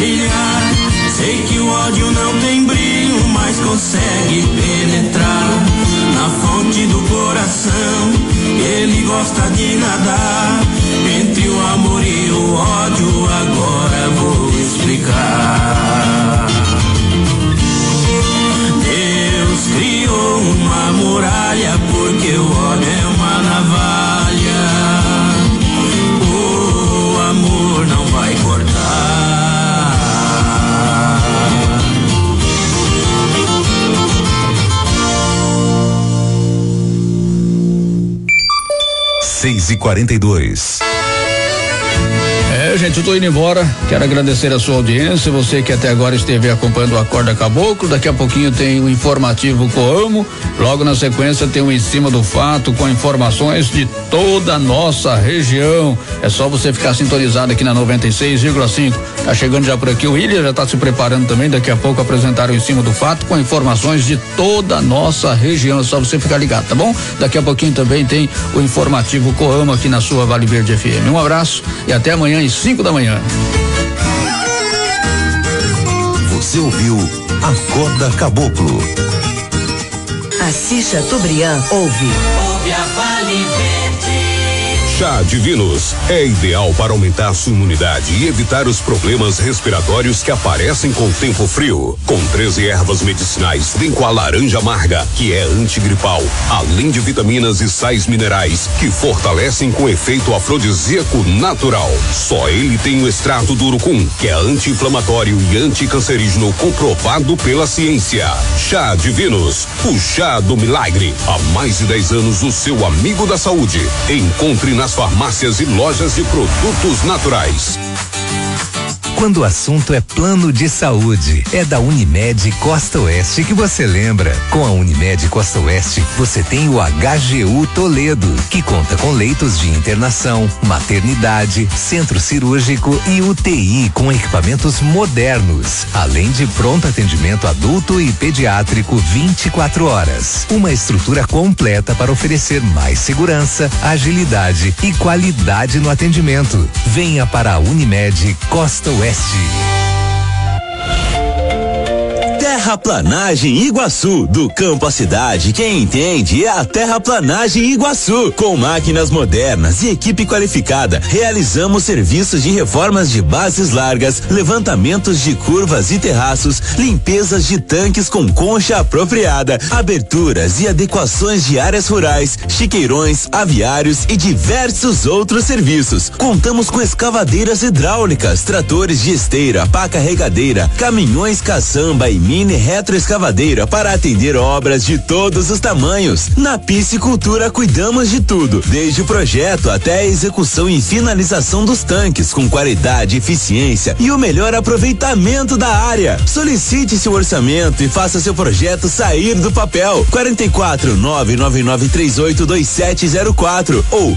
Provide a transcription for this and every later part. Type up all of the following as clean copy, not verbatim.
brilhar. Sei que o ódio não tem brilho, mas consegue penetrar na fonte do coração. Ele gosta de nadar entre o amor e o ódio. Agora vou explicar. Deus criou uma muralha porque o ódio é uma navalha. O amor não vai cortar. 6h42. Gente, eu tô indo embora. Quero agradecer a sua audiência, você que até agora esteve acompanhando o Acorda Caboclo. Daqui a pouquinho tem o informativo Coamo. Logo na sequência tem o Em Cima do Fato com informações de toda a nossa região. É só você ficar sintonizado aqui na 96,5. Tá chegando já por aqui o William, já tá se preparando também. Daqui a pouco apresentar o Em Cima do Fato com informações de toda a nossa região. É só você ficar ligado, tá bom? Daqui a pouquinho também tem o informativo Coamo aqui na sua Vale Verde FM. Um abraço e até amanhã às 5 da manhã. Você ouviu Acorda Caboclo. Assis Chateaubriand ouve a Vale Verde. Chá Divinos é ideal para aumentar sua imunidade e evitar os problemas respiratórios que aparecem com o tempo frio. Com 13 ervas medicinais, vem com a laranja amarga, que é antigripal, além de vitaminas e sais minerais que fortalecem com efeito afrodisíaco natural. Só ele tem o extrato do urucum, que é anti-inflamatório e anticancerígeno comprovado pela ciência. Chá Divinos, o chá do milagre. Há mais de 10 anos, o seu amigo da saúde. Encontre nas farmácias e lojas de produtos naturais. Quando o assunto é plano de saúde, é da Unimed Costa Oeste que você lembra. Com a Unimed Costa Oeste, você tem o HGU Toledo, que conta com leitos de internação, maternidade, centro cirúrgico e UTI com equipamentos modernos, além de pronto atendimento adulto e pediátrico 24 horas. Uma estrutura completa para oferecer mais segurança, agilidade e qualidade no atendimento. Venha para a Unimed Costa Oeste. Terraplanagem Iguaçu, do campo à cidade, quem entende é a Terraplanagem Iguaçu. Com máquinas modernas e equipe qualificada, realizamos serviços de reformas de bases largas, levantamentos de curvas e terraços, limpezas de tanques com concha apropriada, aberturas e adequações de áreas rurais, chiqueirões, aviários e diversos outros serviços. Contamos com escavadeiras hidráulicas, tratores de esteira, pá carregadeira, caminhões caçamba e mini retroescavadeira para atender obras de todos os tamanhos. Na piscicultura cuidamos de tudo, desde o projeto até a execução e finalização dos tanques, com qualidade, eficiência e o melhor aproveitamento da área. Solicite seu orçamento e faça seu projeto sair do papel. 44-999382704 ou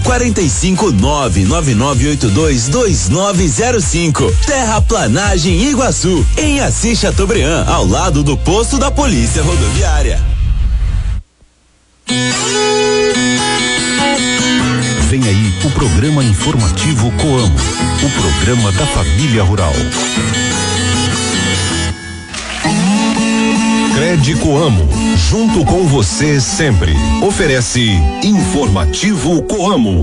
45-999822905. Terraplanagem Iguaçu, em Assis Chateaubriand, ao lado do posto da Polícia Rodoviária. Vem aí o programa informativo Coamo, o programa da família rural. Crede Coamo, junto com você sempre. Oferece Informativo Coamo.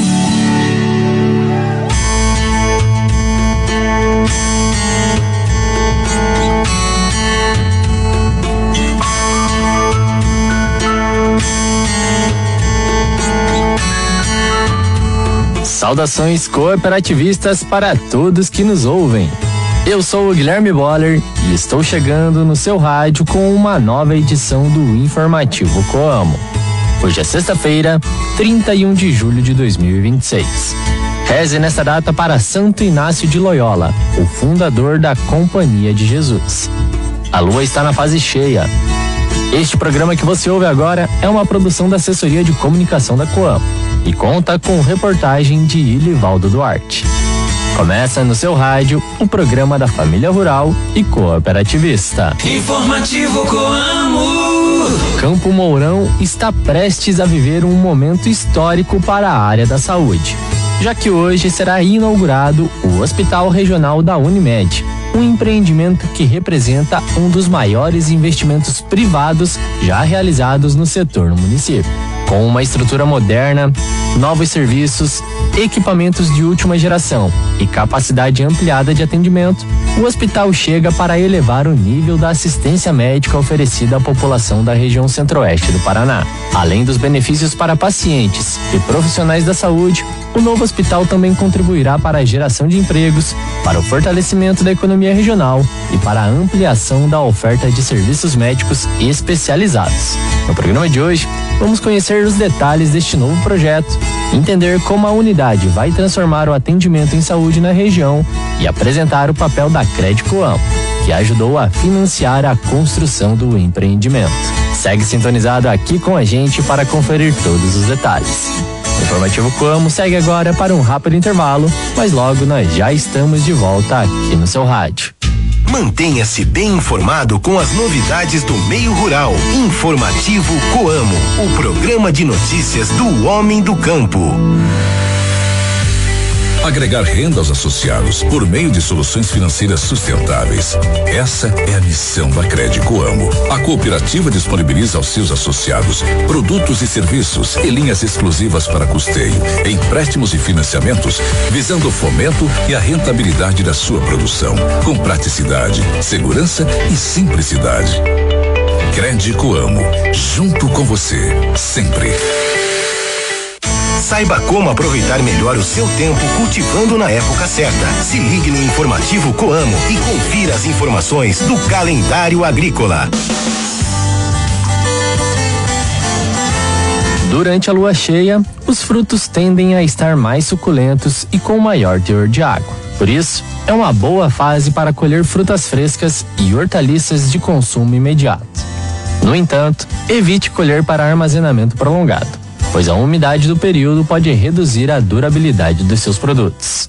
Saudações cooperativistas para todos que nos ouvem. Eu sou o Guilherme Boller e estou chegando no seu rádio com uma nova edição do Informativo Coamo. Hoje é sexta-feira, 31 de julho de 2026. Reze nesta data para Santo Inácio de Loyola, o fundador da Companhia de Jesus. A lua está na fase cheia. Este programa que você ouve agora é uma produção da Assessoria de Comunicação da Coamo e conta com reportagem de Ilivaldo Duarte. Começa no seu rádio o programa da família rural e cooperativista. Informativo Coamo. Campo Mourão está prestes a viver um momento histórico para a área da saúde, já que hoje será inaugurado o Hospital Regional da Unimed, um empreendimento que representa um dos maiores investimentos privados já realizados no setor no município. Com uma estrutura moderna, novos serviços, equipamentos de última geração e capacidade ampliada de atendimento, o hospital chega para elevar o nível da assistência médica oferecida à população da região centro-oeste do Paraná. Além dos benefícios para pacientes e profissionais da saúde, o novo hospital também contribuirá para a geração de empregos, para o fortalecimento da economia regional e para a ampliação da oferta de serviços médicos especializados. No programa de hoje, vamos conhecer os detalhes deste novo projeto, entender como a unidade vai transformar o atendimento em saúde na região e apresentar o papel da Crédito Coamo, que ajudou a financiar a construção do empreendimento. Segue sintonizado aqui com a gente para conferir todos os detalhes. O Informativo Coamo segue agora para um rápido intervalo, mas logo nós já estamos de volta aqui no seu rádio. Mantenha-se bem informado com as novidades do meio rural. Informativo Coamo, o programa de notícias do homem do campo. Agregar renda aos associados por meio de soluções financeiras sustentáveis. Essa é a missão da Crédito Coamo. A cooperativa disponibiliza aos seus associados produtos e serviços e linhas exclusivas para custeio, empréstimos e financiamentos, visando o fomento e a rentabilidade da sua produção, com praticidade, segurança e simplicidade. Crédito Coamo, junto com você, sempre. Saiba como aproveitar melhor o seu tempo cultivando na época certa. Se ligue no Informativo Coamo e confira as informações do calendário agrícola. Durante a lua cheia, os frutos tendem a estar mais suculentos e com maior teor de água. Por isso, é uma boa fase para colher frutas frescas e hortaliças de consumo imediato. No entanto, evite colher para armazenamento prolongado, pois a umidade do período pode reduzir a durabilidade dos seus produtos.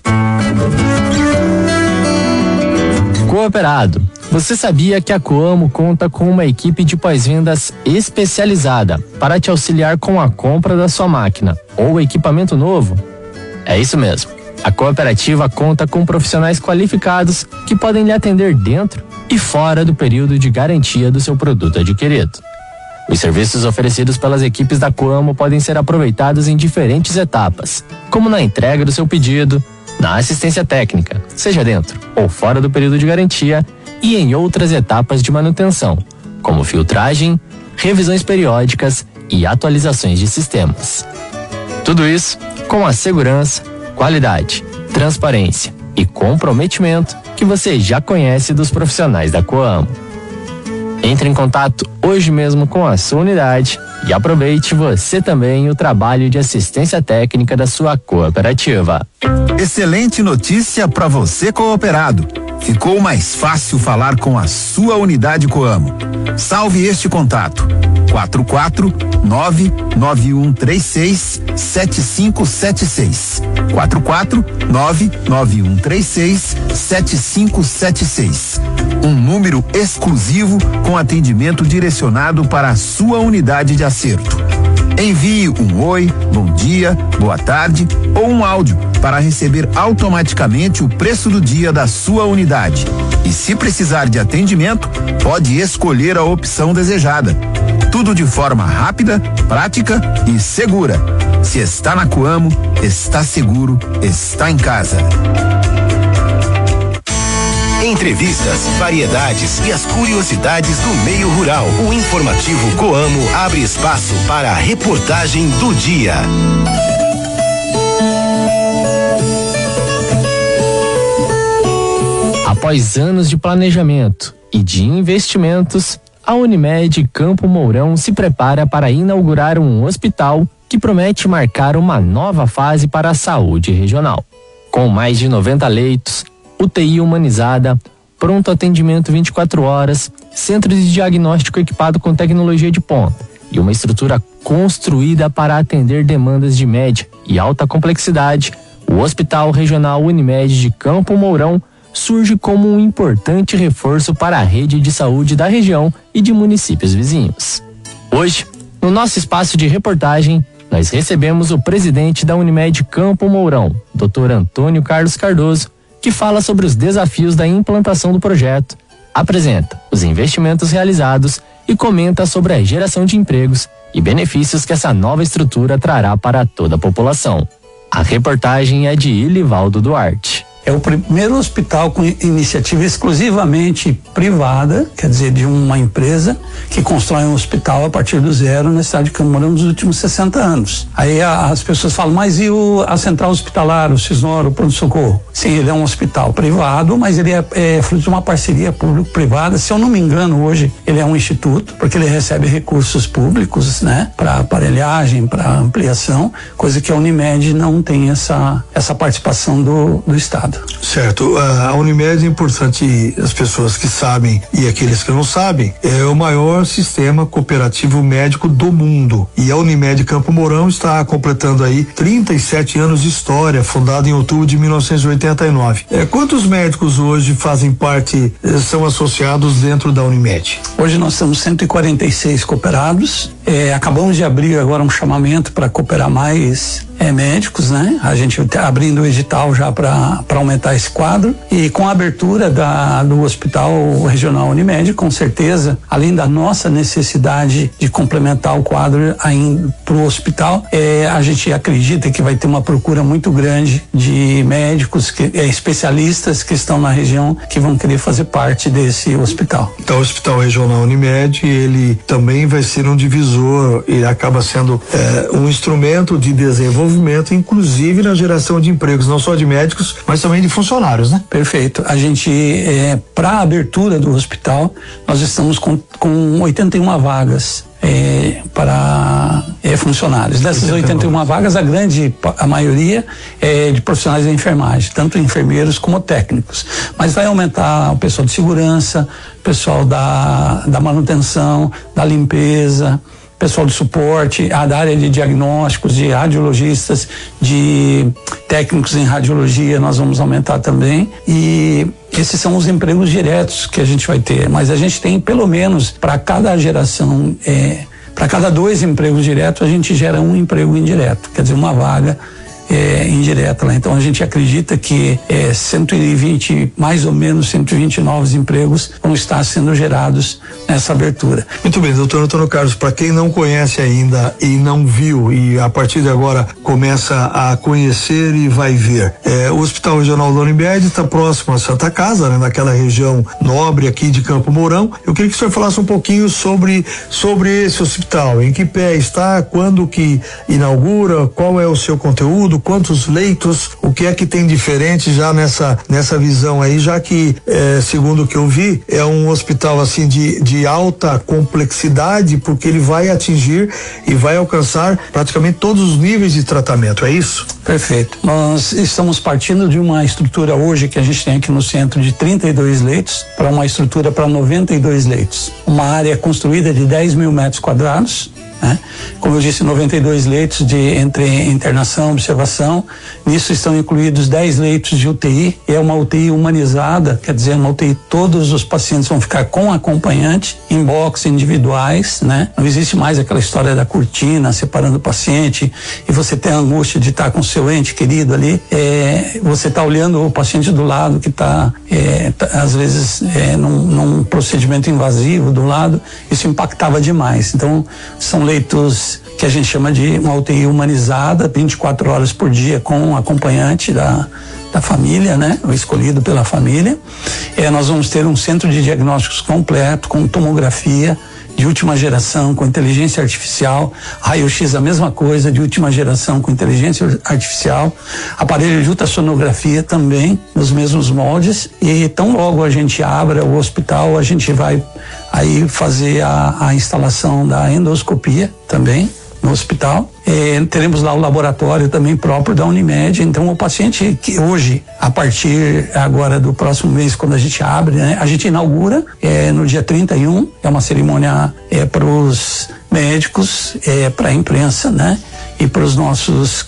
Cooperado. Você sabia que a Coamo conta com uma equipe de pós-vendas especializada para te auxiliar com a compra da sua máquina ou equipamento novo? É isso mesmo. A cooperativa conta com profissionais qualificados que podem lhe atender dentro e fora do período de garantia do seu produto adquirido. Os serviços oferecidos pelas equipes da Coamo podem ser aproveitados em diferentes etapas, como na entrega do seu pedido, na assistência técnica, seja dentro ou fora do período de garantia, e em outras etapas de manutenção, como filtragem, revisões periódicas e atualizações de sistemas. Tudo isso com a segurança, qualidade, transparência e comprometimento que você já conhece dos profissionais da Coamo. Entre em contato hoje mesmo com a sua unidade e aproveite você também o trabalho de assistência técnica da sua cooperativa. Excelente notícia para você cooperado. Ficou mais fácil falar com a sua unidade Coamo. Salve este contato: 449-9136-7576. 449-9136-7576. Um número exclusivo com atendimento direcionado para a sua unidade de acerto. Envie um oi, bom dia, boa tarde ou um áudio para receber automaticamente o preço do dia da sua unidade. E se precisar de atendimento, pode escolher a opção desejada. Tudo de forma rápida, prática e segura. Se está na Coamo, está seguro, está em casa. Entrevistas, variedades e as curiosidades do meio rural. O Informativo Coamo abre espaço para a reportagem do dia. Após anos de planejamento e de investimentos, a Unimed Campo Mourão se prepara para inaugurar um hospital que promete marcar uma nova fase para a saúde regional. Com mais de 90 leitos, UTI humanizada, pronto atendimento 24 horas, centro de diagnóstico equipado com tecnologia de ponta e uma estrutura construída para atender demandas de média e alta complexidade, o Hospital Regional Unimed de Campo Mourão surge como um importante reforço para a rede de saúde da região e de municípios vizinhos. Hoje, no nosso espaço de reportagem, nós recebemos o presidente da Unimed Campo Mourão, Dr. Antônio Carlos Cardoso, que fala sobre os desafios da implantação do projeto, apresenta os investimentos realizados e comenta sobre a geração de empregos e benefícios que essa nova estrutura trará para toda a população. A reportagem é de Ilivaldo Duarte. É o primeiro hospital com iniciativa exclusivamente privada, quer dizer, de uma empresa que constrói um hospital a partir do zero na cidade de Campo Mourão nos últimos 60 anos. Aí as pessoas falam, mas e a central hospitalar, o Cisnor, o pronto-socorro? Sim, ele é um hospital privado, mas ele é fruto de uma parceria público-privada. Se eu não me engano, hoje ele é um instituto, porque ele recebe recursos públicos, né, para aparelhagem, para ampliação, coisa que a Unimed não tem essa participação do Estado. Certo, a Unimed é importante, as pessoas que sabem e aqueles que não sabem, é o maior sistema cooperativo médico do mundo, e a Unimed Campo Mourão está completando aí 37 anos de história, fundada em outubro de 1989. Quantos médicos hoje fazem parte, são associados dentro da Unimed? Hoje nós temos 146 cooperados, acabamos de abrir agora um chamamento para cooperar mais médicos, né? A gente tá abrindo o edital já para aumentar esse quadro, e com a abertura do Hospital Regional Unimed, com certeza, além da nossa necessidade de complementar o quadro ainda para o hospital, a gente acredita que vai ter uma procura muito grande de médicos, especialistas que estão na região, que vão querer fazer parte desse hospital. Então, o Hospital Regional Unimed, ele também vai ser um divisor, ele acaba sendo um instrumento de desenvolvimento, inclusive na geração de empregos, não só de médicos, mas também de funcionários, né? Perfeito. A gente, para a abertura do hospital, nós estamos com 81 vagas para funcionários. Dessas 81 vagas, a maioria é de profissionais da enfermagem, tanto enfermeiros como técnicos. Mas vai aumentar o pessoal de segurança, o pessoal da manutenção, da limpeza, pessoal de suporte, da área de diagnósticos, de radiologistas, de técnicos em radiologia, nós vamos aumentar também. E esses são os empregos diretos que a gente vai ter, mas a gente tem pelo menos para cada geração, para cada 2 empregos diretos, a gente gera um emprego indireto, quer dizer, uma vaga indireta lá. Então a gente acredita que 120, mais ou menos 120 novos empregos vão estar sendo gerados nessa abertura. Muito bem, doutor Antônio Carlos, para quem não conhece ainda e não viu, e a partir de agora começa a conhecer e vai ver, o Hospital Regional da Unimed está próximo à Santa Casa, né, naquela região nobre aqui de Campo Mourão. Eu queria que o senhor falasse um pouquinho sobre esse hospital, em que pé está, quando que inaugura, qual é o seu conteúdo, quantos leitos, o que é que tem diferente já nessa visão aí, já que, segundo o que eu vi, é um hospital assim de alta complexidade, porque ele vai atingir e vai alcançar praticamente todos os níveis de tratamento, é isso? Perfeito. Nós estamos partindo de uma estrutura hoje que a gente tem aqui no centro de 32 leitos para uma estrutura para 92 leitos. Uma área construída de 10 mil metros quadrados, né? Como eu disse, 92 leitos entre internação, observação. Nisso estão incluídos 10 leitos de UTI. É uma UTI humanizada, quer dizer, uma UTI, todos os pacientes vão ficar com acompanhante, em box individuais, né? Não existe mais aquela história da cortina separando o paciente e você tem a angústia de estar com seu ente querido ali. Você está olhando o paciente do lado que está, às vezes, num procedimento invasivo do lado. Isso impactava demais. Então, são leitos que a gente chama de uma UTI humanizada, 24 horas por dia com acompanhante da família, né? O escolhido pela família. Nós vamos ter um centro de diagnósticos completo, com tomografia de última geração, com inteligência artificial, raio-x a mesma coisa, de última geração com inteligência artificial, aparelho de ultrassonografia também, nos mesmos moldes, e tão logo a gente abra o hospital, a gente vai aí fazer a instalação da endoscopia também no hospital. Teremos lá o laboratório também próprio da Unimed. Então o paciente que hoje, a partir agora do próximo mês, quando a gente abre, né, a gente inaugura no dia 31, é uma cerimônia para os médicos, para a imprensa, né, e para os nossos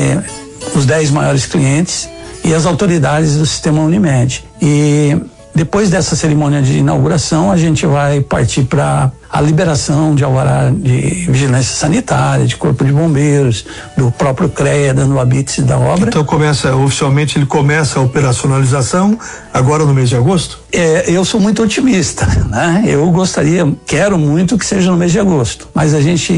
os 10 maiores clientes e as autoridades do sistema Unimed. E depois dessa cerimônia de inauguração, a gente vai partir para a liberação de alvará de vigilância sanitária, de corpo de bombeiros, do próprio CREA, dando o habite da obra. Então oficialmente ele começa a operacionalização agora no mês de agosto? Eu sou muito otimista, né? Quero muito que seja no mês de agosto, mas a gente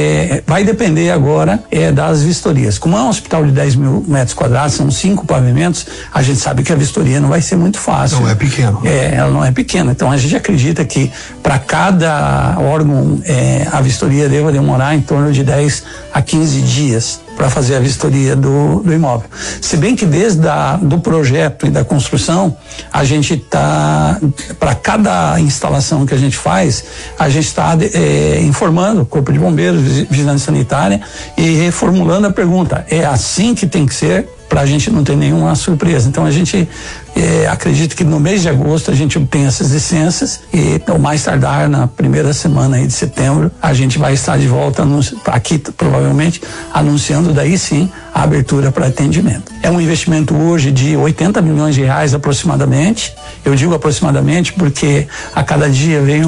vai depender agora das vistorias. Como é um hospital de 10 mil metros quadrados, são 5 pavimentos, a gente sabe que a vistoria não vai ser muito fácil. Não é pequeno. Ela não é pequena, então a gente acredita que para cada órgão a vistoria deva demorar em torno de 10 a 15 dias para fazer a vistoria do imóvel. Se bem que desde do projeto e da construção, a gente está, para cada instalação que a gente faz, a gente está informando o Corpo de Bombeiros, Vigilância Sanitária e reformulando a pergunta. É assim que tem que ser, para a gente não ter nenhuma surpresa. Então a gente acredita que no mês de agosto a gente obtenha essas licenças e ao mais tardar na primeira semana aí de setembro a gente vai estar de volta aqui provavelmente anunciando daí sim a abertura para atendimento. É um investimento hoje de 80 milhões de reais aproximadamente. Eu digo aproximadamente porque a cada dia vem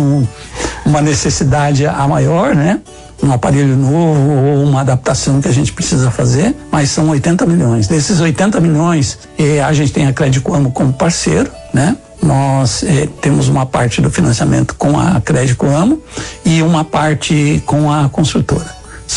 uma necessidade a maior, né? Um aparelho novo ou uma adaptação que a gente precisa fazer, mas são 80 milhões. Desses 80 milhões, a gente tem a Crédito Coamo como parceiro, né? Nós temos uma parte do financiamento com a Crédito Coamo e uma parte com a construtora.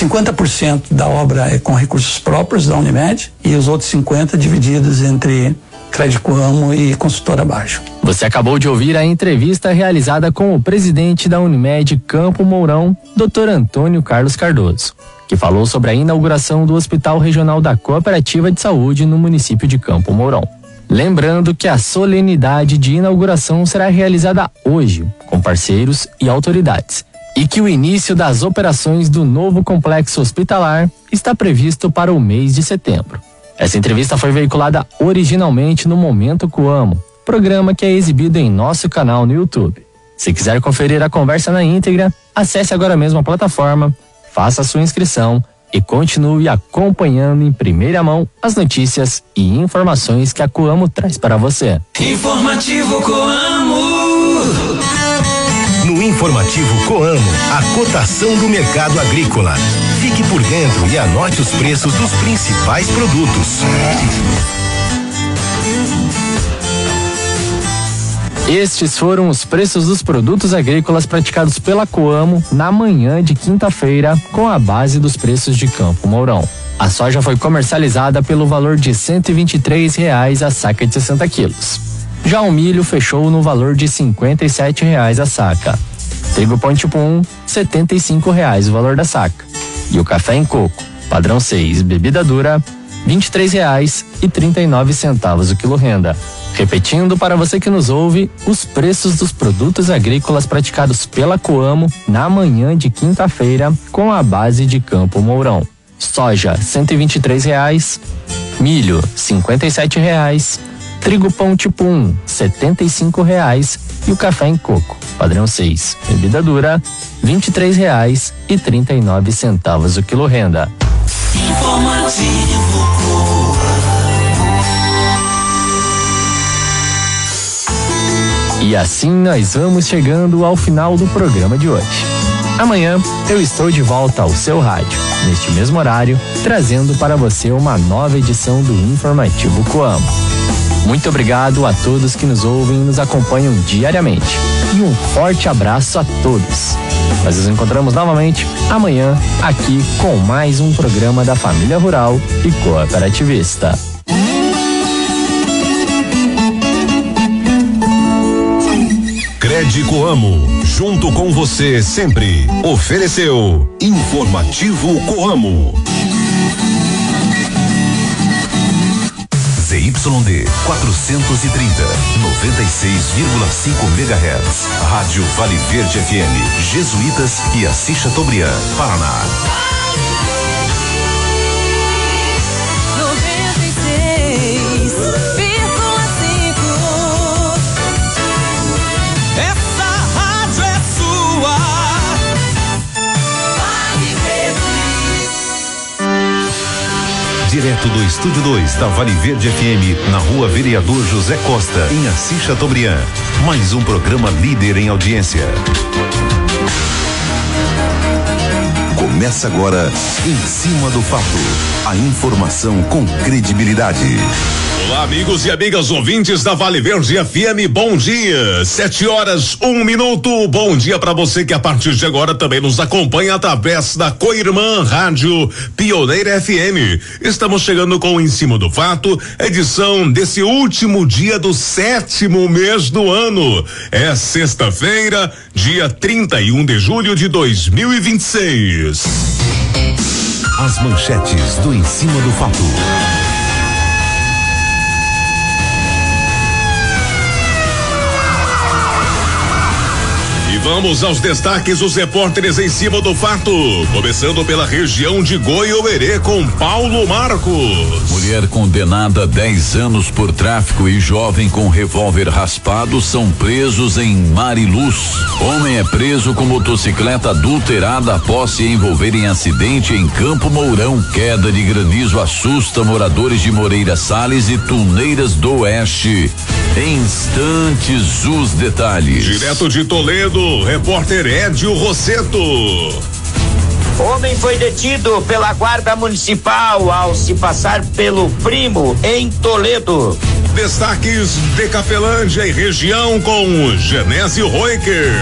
50% da obra é com recursos próprios da Unimed e os outros 50% divididos entre Crédito Coamo e Construtora Bajo. Você acabou de ouvir a entrevista realizada com o presidente da Unimed Campo Mourão, Dr. Antônio Carlos Cardoso, que falou sobre a inauguração do Hospital Regional da Cooperativa de Saúde no município de Campo Mourão. Lembrando que a solenidade de inauguração será realizada hoje, com parceiros e autoridades, e que o início das operações do novo complexo hospitalar está previsto para o mês de setembro. Essa entrevista foi veiculada originalmente no Momento Coamo, programa que é exibido em nosso canal no YouTube. Se quiser conferir a conversa na íntegra, acesse agora mesmo a plataforma, faça a sua inscrição e continue acompanhando em primeira mão as notícias e informações que a Coamo traz para você. Informativo Coamo. No Informativo Coamo, a cotação do mercado agrícola. Fique por dentro e anote os preços dos principais produtos. Estes foram os preços dos produtos agrícolas praticados pela Coamo na manhã de quinta-feira, com a base dos preços de Campo Mourão. A soja foi comercializada pelo valor de R$ 123,00 a saca de 60 quilos. Já o milho fechou no valor de R$ 57,00 a saca. Trigo pão tipo 1, R$ 75,00 o valor da saca. E o café em coco, padrão 6, bebida dura, R$ 23,39 o quilo renda. Repetindo para você que nos ouve, os preços dos produtos agrícolas praticados pela Coamo na manhã de quinta-feira com a base de Campo Mourão. Soja, R$ 123,00, milho, R$ 57,00, trigo pão tipo 1, R$ 75,00 e o café em coco, padrão 6, bebida dura, R$ 23,39 o quilo renda. Informativo. E assim nós vamos chegando ao final do programa de hoje. Amanhã eu estou de volta ao seu rádio, neste mesmo horário, trazendo para você uma nova edição do Informativo Coamo. Muito obrigado a todos que nos ouvem e nos acompanham diariamente. E um forte abraço a todos. Nós nos encontramos novamente amanhã aqui com mais um programa da Família Rural e Cooperativista. Crédito Coamo, junto com você sempre. Ofereceu Informativo Coamo. ZYD 430, 96,5 MHz. Rádio Vale Verde FM, Jesuítas e Assis Chateaubriand, Paraná. Direto do Estúdio 2 da Vale Verde FM, na Rua Vereador José Costa, em Assis Chateaubriand. Mais um programa líder em audiência. Começa agora Em Cima do Fato. A informação com credibilidade. Olá, amigos e amigas ouvintes da Vale Verde FM, bom dia. 7h01. Bom dia para você que a partir de agora também nos acompanha através da Coirmã Rádio Pioneira FM. Estamos chegando com Em Cima do Fato, edição desse último dia do 7º mês do ano. É sexta-feira, dia 31 de julho de 2026. As manchetes do Em Cima do Fato. Vamos aos destaques dos repórteres Em Cima do Fato. Começando pela região de Goiôerê com Paulo Marcos. Mulher condenada a 10 anos por tráfico e jovem com revólver raspado são presos em Mariluz. Homem é preso com motocicleta adulterada após se envolver em acidente em Campo Mourão. Queda de granizo assusta moradores de Moreira Salles e Tuneiras do Oeste. Em instantes, os detalhes. Direto de Toledo, repórter Edio Rosseto. Homem foi detido pela guarda municipal ao se passar pelo primo em Toledo. Destaques de Cafelândia e região com Genésio Roiker.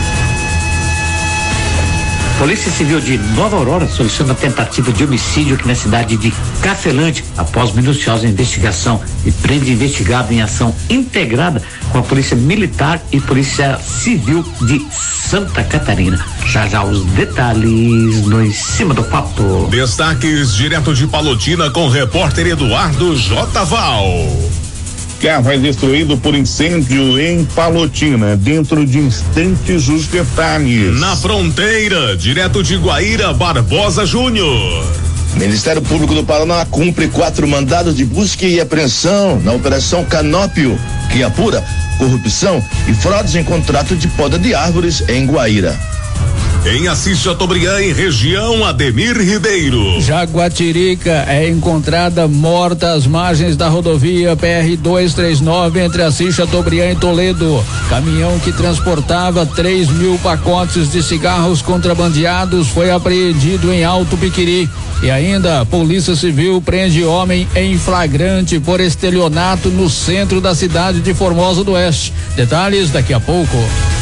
Polícia Civil de Nova Aurora solicita uma tentativa de homicídio aqui na cidade de Cafelândia, após minuciosa investigação, e prende investigado em ação integrada com a Polícia Militar e Polícia Civil de Santa Catarina. Já os detalhes no Em Cima do Fato. Destaques direto de Palotina com o repórter Eduardo J. Val. Carro é destruído por incêndio em Palotina. Dentro de instantes, os detalhes. Na fronteira, direto de Guaíra, Barbosa Júnior. Ministério Público do Paraná cumpre 4 mandados de busca e apreensão na Operação Canópio, que apura corrupção e fraudes em contrato de poda de árvores em Guaíra. Em Assis Chateaubriand, em região, Ademir Ribeiro. Jaguatirica é encontrada morta às margens da rodovia PR-239 entre Assis Chateaubriand e Toledo. Caminhão que transportava 3.000 pacotes de cigarros contrabandeados foi apreendido em Alto Piquiri. E ainda, a Polícia Civil prende homem em flagrante por estelionato no centro da cidade de Formosa do Oeste. Detalhes daqui a pouco.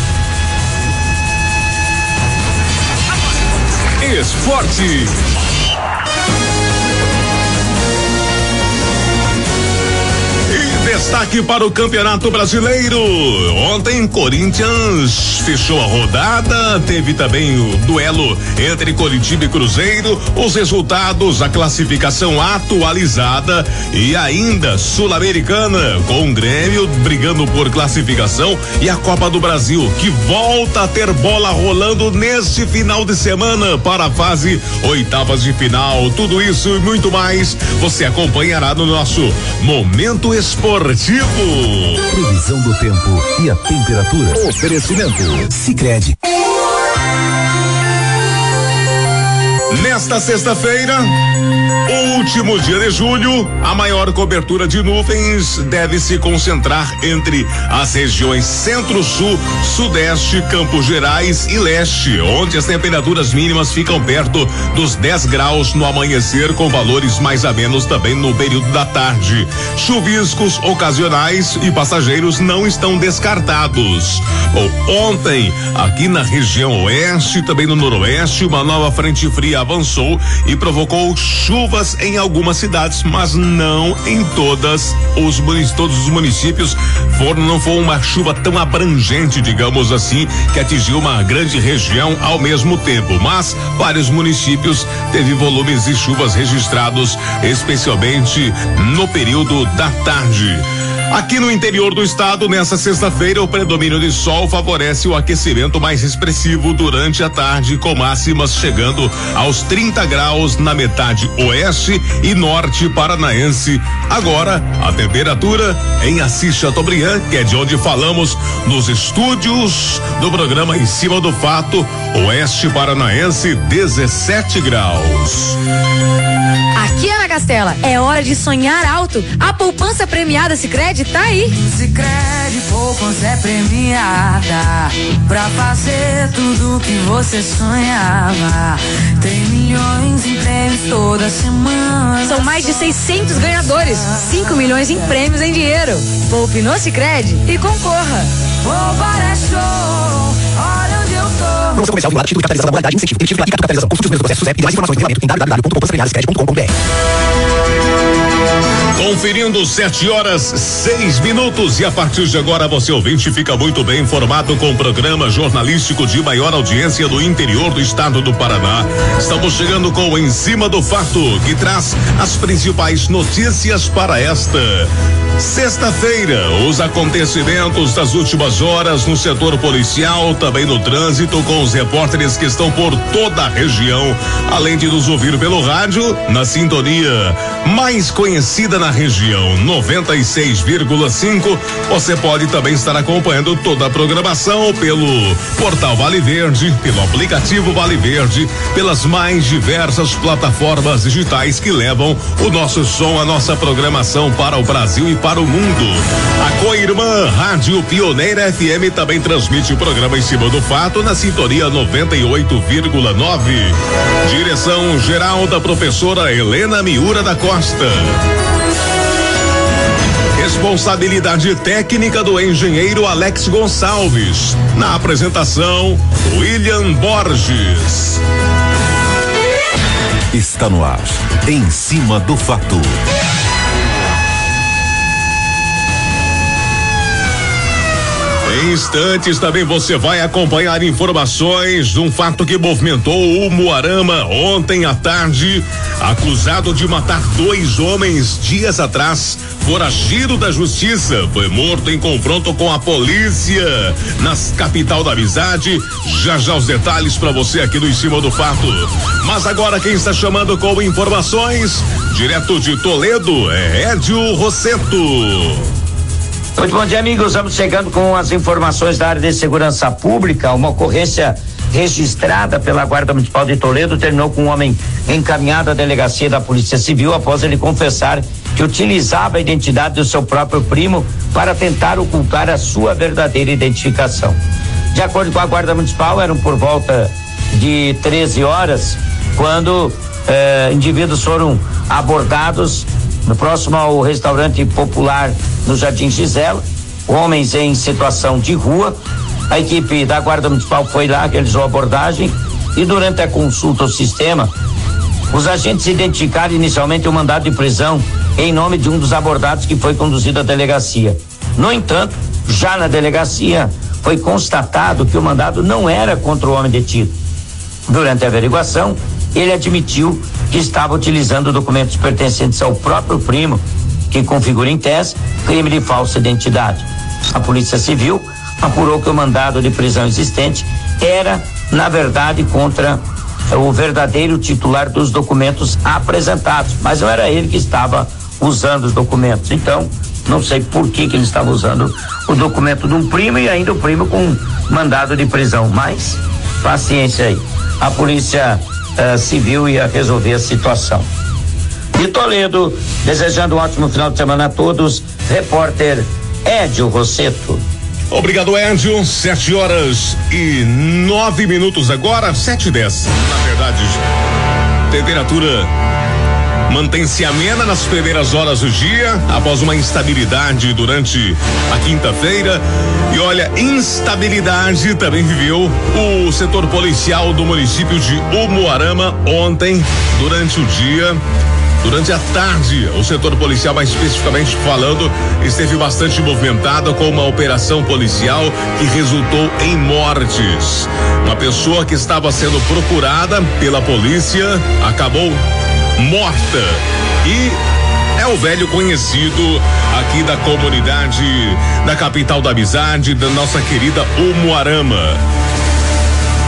Esporte. Destaque para o Campeonato Brasileiro. Ontem, Corinthians fechou a rodada, teve também o duelo entre Coritiba e Cruzeiro, os resultados, a classificação atualizada e ainda Sul-Americana, com o Grêmio brigando por classificação e a Copa do Brasil, que volta a ter bola rolando neste final de semana para a fase oitavas de final. Tudo isso e muito mais você acompanhará no nosso Momento Esportivo. Previsão do tempo e a temperatura. Oferecimento Sicredi. Nesta sexta-feira, o último dia de julho, a maior cobertura de nuvens deve se concentrar entre as regiões Centro-Sul, Sudeste, Campos Gerais e Leste, onde as temperaturas mínimas ficam perto dos 10 graus no amanhecer, com valores mais a menos também no período da tarde. Chuviscos ocasionais e passageiros não estão descartados. Ontem, aqui na região Oeste, também no Noroeste, uma nova frente fria avançou e provocou chuvas em algumas cidades, mas não em todos os municípios. Não foi uma chuva tão abrangente, digamos assim, que atingiu uma grande região ao mesmo tempo, mas vários municípios teve volumes de chuvas registrados, especialmente no período da tarde. Aqui no interior do estado, nessa sexta-feira, o predomínio de sol favorece o aquecimento mais expressivo durante a tarde, com máximas chegando aos 30 graus na metade oeste e norte paranaense. Agora, a temperatura em Assis Chateaubriand, que é de onde falamos nos estúdios do programa Em Cima do Fato, oeste paranaense, 17 graus. Aqui, Ana Castela, é hora de sonhar alto. A poupança premiada Sicredi Sicredi tá aí. Sicredi poupança é premiada pra fazer tudo que você sonhava. Tem milhões em prêmios toda semana. São mais de 600 ganhadores, 5 milhões em prêmios em dinheiro. Poupe no Sicredi e concorra. Poupar é show, olha onde eu tô. Promoção comercial vinculada, título de capitalização da modalidade, incentivo, permitido pela capitalização. Consulte os meus processos CEP e mais informações no regulamento em www.poupançapremiadascred.com.br. Conferindo 7h06 e a partir de agora você ouvinte fica muito bem informado com o programa jornalístico de maior audiência do interior do estado do Paraná. Estamos chegando com o Em Cima do Fato, que traz as principais notícias para esta sexta-feira. Os acontecimentos das últimas horas no setor policial, também no trânsito, com os repórteres que estão por toda a região, além de nos ouvir pelo rádio, na sintonia mais conhecida na região, 96,5. Você pode também estar acompanhando toda a programação pelo portal Vale Verde, pelo aplicativo Vale Verde, pelas mais diversas plataformas digitais que levam o nosso som, a nossa programação para o Brasil e para o mundo. A Coirmã Rádio Pioneira FM também transmite o programa Em Cima do Fato na sintonia 98,9. Direção geral da professora Helena Miura da Costa. Responsabilidade técnica do engenheiro Alex Gonçalves. Na apresentação, William Borges. Está no ar, Em Cima do Fato. Em instantes também você vai acompanhar informações de um fato que movimentou o Umuarama ontem à tarde. Acusado de matar 2 homens dias atrás, foragido da justiça, foi morto em confronto com a polícia na capital da amizade. Já os detalhes para você aqui no Em Cima do Fato. Mas agora quem está chamando com informações, direto de Toledo, é Edio Rosseto. Muito bom dia, amigos. Vamos chegando com as informações da área de segurança pública. Uma ocorrência registrada pela Guarda Municipal de Toledo terminou com um homem encaminhado à delegacia da Polícia Civil após ele confessar que utilizava a identidade do seu próprio primo para tentar ocultar a sua verdadeira identificação. De acordo com a Guarda Municipal, eram por volta de 13 horas quando indivíduos foram abordados próximo ao restaurante popular no Jardim Gisela, homens em situação de rua. A equipe da Guarda Municipal foi lá, realizou a abordagem e durante a consulta ao sistema, os agentes identificaram inicialmente o mandado de prisão em nome de um dos abordados que foi conduzido à delegacia. No entanto, já na delegacia foi constatado que o mandado não era contra o homem detido. Durante a averiguação, ele admitiu que estava utilizando documentos pertencentes ao próprio primo, que configura em tese crime de falsa identidade. A Polícia Civil apurou que o mandado de prisão existente era, na verdade, contra o verdadeiro titular dos documentos apresentados, mas não era ele que estava usando os documentos. Então, não sei por que ele estava usando o documento de um primo e ainda o primo com mandado de prisão, mas paciência aí. A Polícia Civil ia resolver a situação. De Toledo, desejando um ótimo final de semana a todos, repórter Edio Rosseto. Obrigado, Edio. 7h09 agora, 7h10. Na verdade, temperatura mantém-se amena nas primeiras horas do dia, após uma instabilidade durante a quinta-feira. E olha, instabilidade também viveu o setor policial do município de Umuarama ontem, durante o dia. Durante a tarde, o setor policial, mais especificamente falando, esteve bastante movimentado com uma operação policial que resultou em mortes. Uma pessoa que estava sendo procurada pela polícia acabou morta e é o velho conhecido aqui da comunidade da capital da amizade, da nossa querida Umuarama.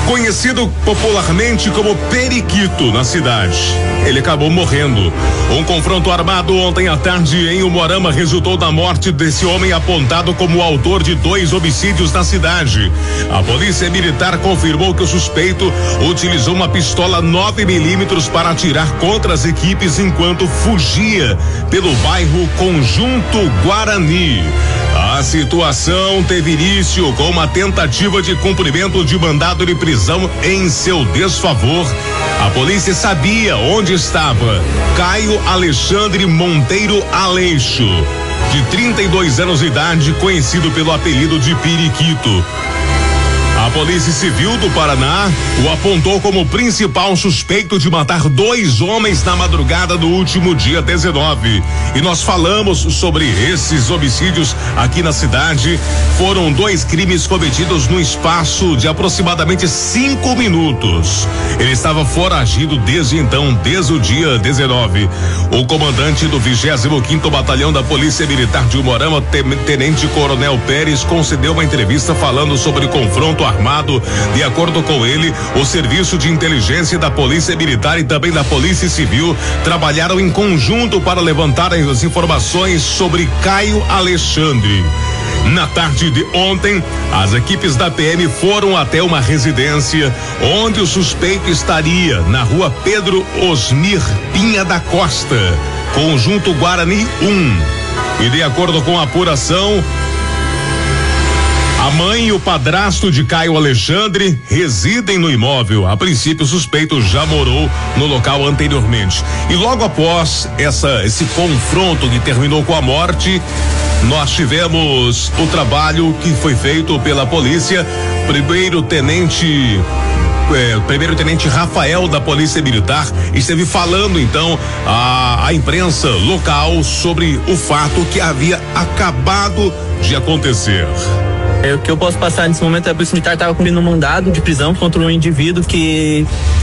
conhecido popularmente como Periquito na cidade. Ele acabou morrendo. Um confronto armado ontem à tarde em Umuarama resultou na morte desse homem apontado como o autor de 2 homicídios na cidade. A polícia militar confirmou que o suspeito utilizou uma pistola 9mm para atirar contra as equipes enquanto fugia pelo bairro Conjunto Guarani. A situação teve início com uma tentativa de cumprimento de mandado de prisão em seu desfavor. A polícia sabia onde estava Caio Alexandre Monteiro Aleixo, de 32 anos de idade, conhecido pelo apelido de Periquito. A Polícia Civil do Paraná o apontou como principal suspeito de matar 2 homens na madrugada do último dia 19. E nós falamos sobre esses homicídios aqui na cidade. Foram 2 crimes cometidos no espaço de aproximadamente 5 minutos. Ele estava foragido desde então, desde o dia 19. O comandante do 25º Batalhão da Polícia Militar de Umuarama, Tenente Coronel Pérez, concedeu uma entrevista falando sobre o confronto armado. De acordo com ele, o Serviço de Inteligência da Polícia Militar e também da Polícia Civil trabalharam em conjunto para levantar as informações sobre Caio Alexandre. Na tarde de ontem, as equipes da PM foram até uma residência onde o suspeito estaria na rua Pedro Osmir Pinha da Costa, Conjunto Guarani 1. E de acordo com a apuração, a mãe e o padrasto de Caio Alexandre residem no imóvel. A princípio, o suspeito já morou no local anteriormente. E logo após esse confronto que terminou com a morte, nós tivemos o trabalho que foi feito pela polícia. Primeiro-tenente Rafael da Polícia Militar esteve falando então à imprensa local sobre o fato que havia acabado de acontecer. O que eu posso passar nesse momento é que a Polícia Militar estava cumprindo um mandado de prisão contra um indivíduo que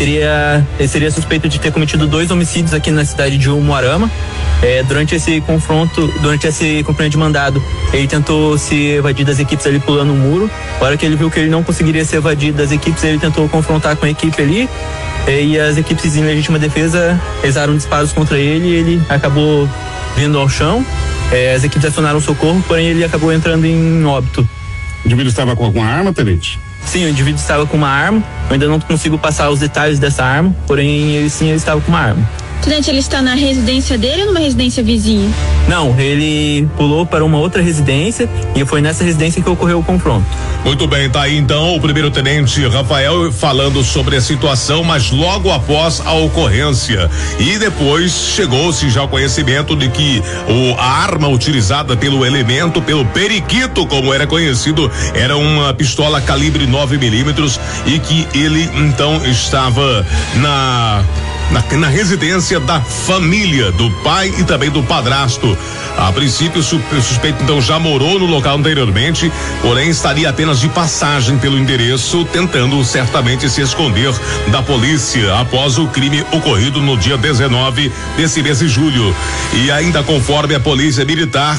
seria suspeito de ter cometido 2 homicídios aqui na cidade de Umuarama. Durante esse cumprimento de mandado, ele tentou se evadir das equipes ali pulando um muro. Na hora que ele viu que ele não conseguiria se evadir das equipes, ele tentou confrontar com a equipe ali. E as equipes em legítima defesa realizaram disparos contra ele e ele acabou vindo ao chão. As equipes acionaram socorro, porém ele acabou entrando em óbito. O indivíduo estava com alguma arma, tenente? Sim, o indivíduo estava com uma arma. Eu ainda não consigo passar os detalhes dessa arma, porém ele estava com uma arma. Tenente, ele está na residência dele ou numa residência vizinha? Não, ele pulou para uma outra residência e foi nessa residência que ocorreu o confronto. Muito bem, tá aí então o primeiro-tenente Rafael falando sobre a situação, mas logo após a ocorrência. E depois chegou-se já ao conhecimento de que a arma utilizada pelo elemento, pelo Periquito, como era conhecido, era uma pistola calibre 9mm e que ele então estava na residência da família, do pai e também do padrasto. A princípio, o suspeito então já morou no local anteriormente, porém estaria apenas de passagem pelo endereço, tentando certamente se esconder da polícia após o crime ocorrido no dia 19 desse mês de julho. E ainda conforme a Polícia Militar,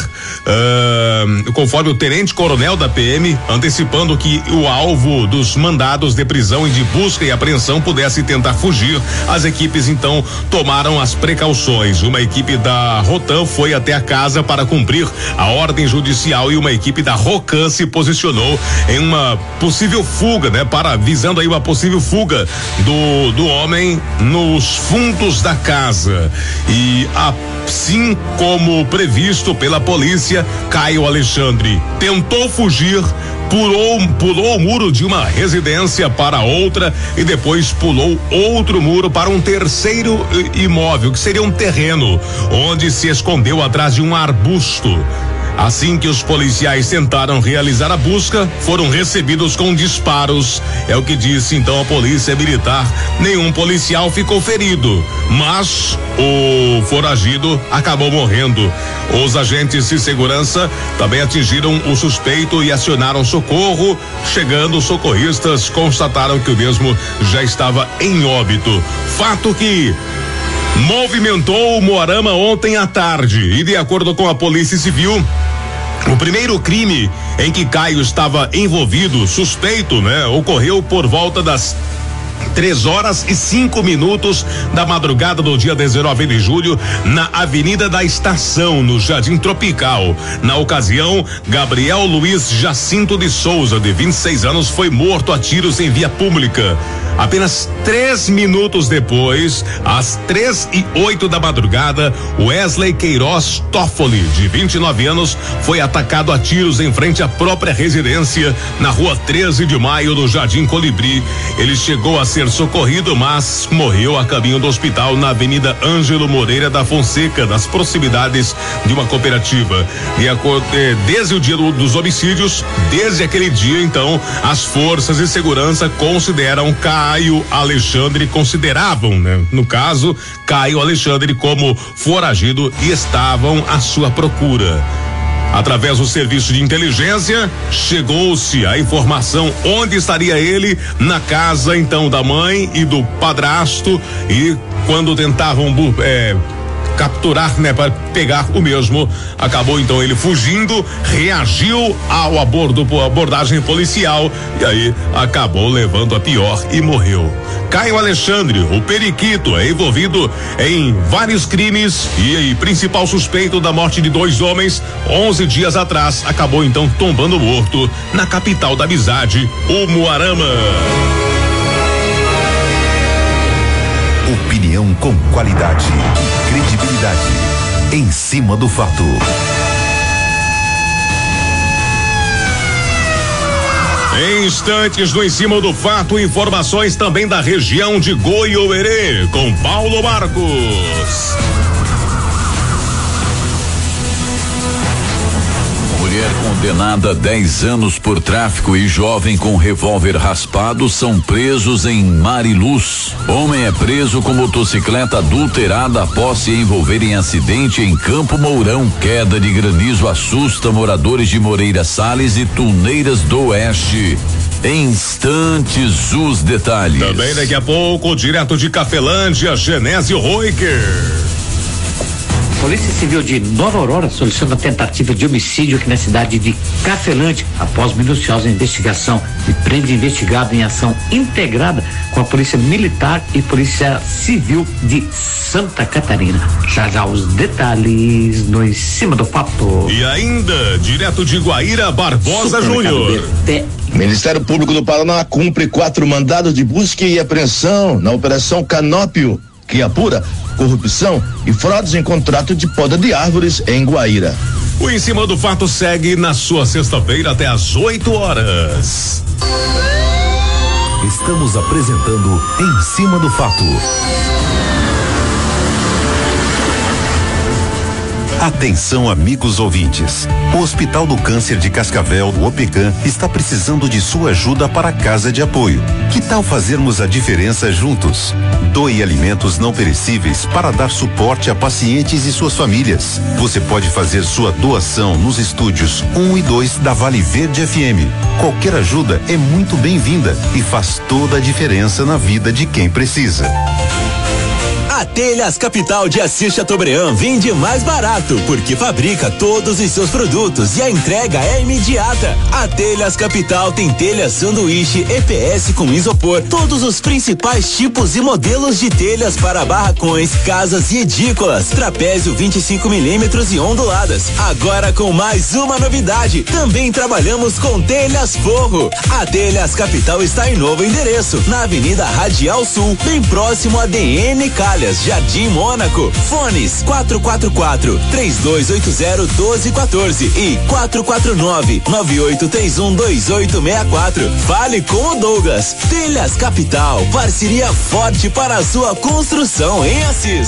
conforme o tenente-coronel da PM, antecipando que o alvo dos mandados de prisão e de busca e apreensão pudesse tentar fugir, as equipes então tomaram as precauções. Uma equipe da Rotan foi até a casa para cumprir a ordem judicial e uma equipe da Rocan se posicionou em uma possível fuga, visando aí uma possível fuga do homem nos fundos da casa. E assim como previsto pela polícia, Caio Alexandre tentou fugir, pulou o muro de uma residência para outra e depois pulou outro muro para um terceiro imóvel, que seria um terreno, onde se escondeu atrás de um arbusto. Assim que os policiais tentaram realizar a busca, foram recebidos com disparos. É o que disse então a Polícia Militar. Nenhum policial ficou ferido, mas o foragido acabou morrendo. Os agentes de segurança também atingiram o suspeito e acionaram socorro. Chegando, os socorristas constataram que o mesmo já estava em óbito. Fato que movimentou o Umuarama ontem à tarde e, de acordo com a Polícia Civil, O primeiro crime em que Caio estava envolvido, suspeito, né, ocorreu por volta das 3h05 da madrugada do dia 19 de julho, na Avenida da Estação, no Jardim Tropical. Na ocasião, Gabriel Luiz Jacinto de Souza, de 26 anos, foi morto a tiros em via pública. Apenas 3 minutos depois, às 3h08 da madrugada, Wesley Queiroz Toffoli, de 29 anos, foi atacado a tiros em frente à própria residência, na rua 13 de maio, do Jardim Colibri. Ele chegou a ser socorrido, mas morreu a caminho do hospital na Avenida Ângelo Moreira da Fonseca, nas proximidades de uma cooperativa. Desde o dia dos homicídios, desde aquele dia, então, as forças de segurança consideravam, né? No caso, Caio Alexandre como foragido e estavam à sua procura. Através do serviço de inteligência, chegou-se a informação onde estaria ele, na casa então da mãe e do padrasto, e quando tentavam capturar, né, para pegar o mesmo, acabou então ele fugindo, reagiu ao abordagem policial e aí acabou levando a pior e morreu. Caio Alexandre, o periquito, é envolvido em vários crimes e principal suspeito da morte de 2 homens 11 dias atrás, acabou então tombando morto na capital da amizade, Umuarama. Opinião com qualidade e credibilidade. Em cima do fato. Em instantes, no Em Cima do Fato, informações também da região de Goiôerê, com Paulo Marcos. Mulher condenada a 10 anos por tráfico e jovem com revólver raspado são presos em Mariluz. Homem é preso com motocicleta adulterada após se envolver em acidente em Campo Mourão. Queda de granizo assusta moradores de Moreira Salles e Tuneiras do Oeste. Em instantes, os detalhes. Também daqui a pouco, direto de Cafelândia, Genésio Roiker. Polícia Civil de Nova Aurora solicita tentativa de homicídio aqui na cidade de Cafelândia, após minuciosa investigação, e prende investigado em ação integrada com a Polícia Militar e Polícia Civil de Santa Catarina. Já os detalhes no Em Cima do Fato. E ainda, direto de Guaíra, Barbosa Júnior. Ministério Público do Paraná cumpre 4 mandados de busca e apreensão na Operação Canópio, que apura corrupção e fraudes em contrato de poda de árvores em Guaíra. O Em Cima do Fato segue na sua sexta-feira até às 8h. Estamos apresentando Em Cima do Fato. Atenção, amigos ouvintes. O Hospital do Câncer de Cascavel, o OPECAM, está precisando de sua ajuda para a casa de apoio. Que tal fazermos a diferença juntos? Doe alimentos não perecíveis para dar suporte a pacientes e suas famílias. Você pode fazer sua doação nos estúdios 1 e 2 da Vale Verde FM. Qualquer ajuda é muito bem-vinda e faz toda a diferença na vida de quem precisa. A Telhas Capital de Assis Chateaubriand vende mais barato, porque fabrica todos os seus produtos e a entrega é imediata. A Telhas Capital tem telhas sanduíche EPS com isopor, todos os principais tipos e modelos de telhas para barracões, casas e edículas, trapézio 25mm e onduladas. Agora com mais uma novidade, também trabalhamos com telhas forro. A Telhas Capital está em novo endereço, na Avenida Radial Sul, bem próximo a DN Calhas, Jardim Mônaco. Fones 444-3280-1214 e 449-9831-2864. Fale com o Douglas. Telhas Capital, parceria forte para a sua construção em Assis.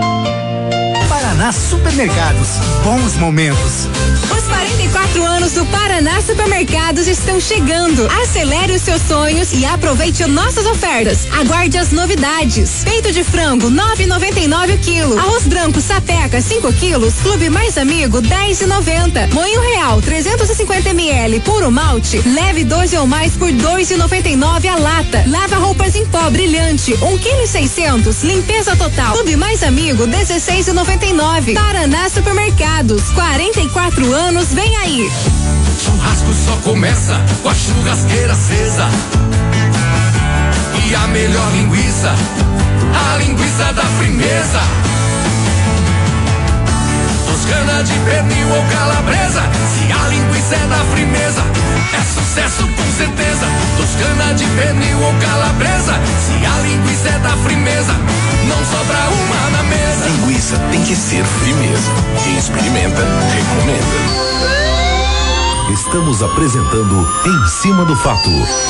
Paraná Supermercados, bons momentos. Os 44 anos do Paraná Supermercados estão chegando. Acelere os seus sonhos e aproveite nossas ofertas. Aguarde as novidades. Peito de frango 9,99 o quilo. Arroz branco Sapeca 5 quilos. Clube Mais Amigo 10,90. Moinho Real 350 ml puro malte. Leve 12 ou mais por 2,99 a lata. Lava roupas em pó brilhante 1,6 kg. Limpeza total. Clube Mais Amigo 16,99. Paraná Supermercados 44 anos, vem aí. Churrasco só começa com a churrasqueira acesa. E a melhor linguiça, a linguiça da firmeza. Toscana de pernil ou calabresa, se a linguiça é da firmeza, é sucesso com certeza. Toscana de pernil ou calabresa, se a linguiça é da firmeza, não sobra uma na mesa. Linguiça tem que ser firmeza. Quem experimenta, recomenda. Estamos apresentando Em Cima do Fato.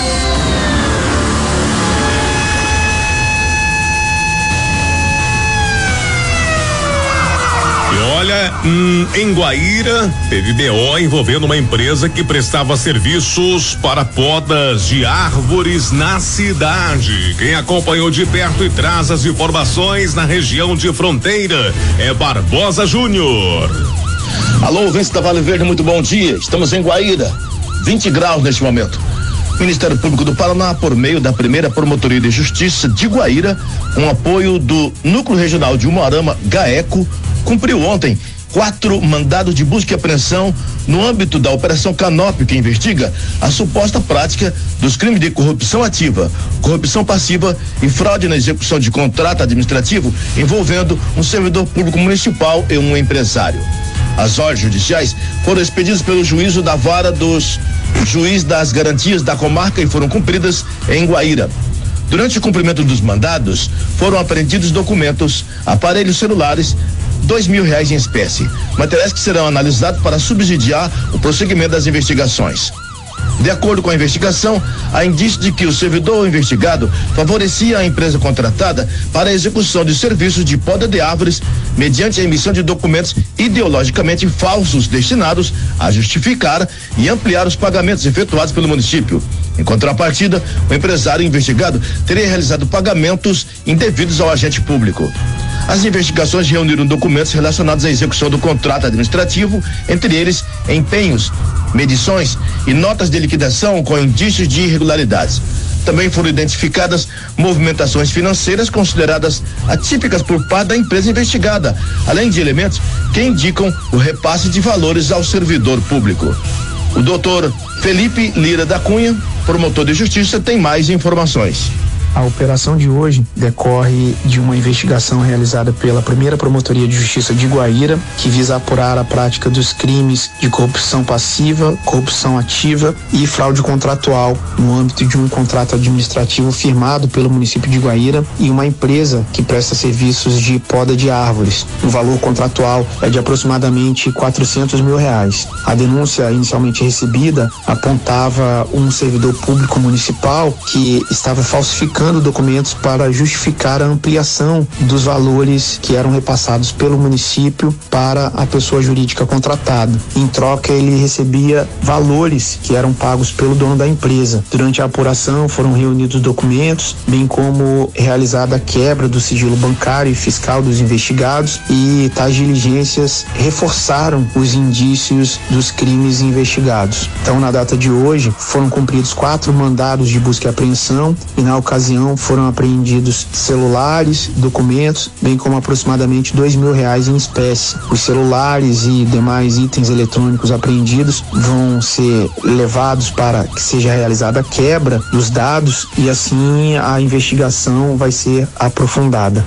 E olha, em Guaíra, teve BO envolvendo uma empresa que prestava serviços para podas de árvores na cidade. Quem acompanhou de perto e traz as informações na região de fronteira é Barbosa Júnior. Alô, ouvintes da Vale Verde, muito bom dia. Estamos em Guaíra, 20 graus neste momento. O Ministério Público do Paraná, por meio da primeira Promotoria de Justiça de Guaíra, com apoio do Núcleo Regional de Umuarama, GAECO, cumpriu ontem 4 mandados de busca e apreensão no âmbito da Operação Canópio, que investiga a suposta prática dos crimes de corrupção ativa, corrupção passiva e fraude na execução de contrato administrativo envolvendo um servidor público municipal e um empresário. As ordens judiciais foram expedidas pelo juízo da vara dos juiz das garantias da comarca e foram cumpridas em Guaíra. Durante o cumprimento dos mandados, foram apreendidos documentos, aparelhos celulares, R$2.000 em espécie, materiais que serão analisados para subsidiar o prosseguimento das investigações. De acordo com a investigação, há indício de que o servidor investigado favorecia a empresa contratada para a execução de serviços de poda de árvores mediante a emissão de documentos ideologicamente falsos destinados a justificar e ampliar os pagamentos efetuados pelo município. Em contrapartida, o empresário investigado teria realizado pagamentos indevidos ao agente público. As investigações reuniram documentos relacionados à execução do contrato administrativo, entre eles empenhos, medições e notas de liquidação com indícios de irregularidades. Também foram identificadas movimentações financeiras consideradas atípicas por parte da empresa investigada, além de elementos que indicam o repasse de valores ao servidor público. O doutor Felipe Lira da Cunha, promotor de justiça, tem mais informações. A operação de hoje decorre de uma investigação realizada pela primeira Promotoria de Justiça de Guaíra, que visa apurar a prática dos crimes de corrupção passiva, corrupção ativa e fraude contratual no âmbito de um contrato administrativo firmado pelo município de Guaíra e uma empresa que presta serviços de poda de árvores. O valor contratual é de aproximadamente R$400 mil. A denúncia inicialmente recebida apontava um servidor público municipal que estava falsificando documentos para justificar a ampliação dos valores que eram repassados pelo município para a pessoa jurídica contratada. Em troca, ele recebia valores que eram pagos pelo dono da empresa. Durante a apuração, foram reunidos documentos, bem como realizada a quebra do sigilo bancário e fiscal dos investigados, e tais diligências reforçaram os indícios dos crimes investigados. Então, na data de hoje, foram cumpridos 4 mandados de busca e apreensão e, na ocasião, foram apreendidos celulares, documentos, bem como aproximadamente R$2.000 em espécie. Os celulares e demais itens eletrônicos apreendidos vão ser levados para que seja realizada a quebra dos dados e assim a investigação vai ser aprofundada.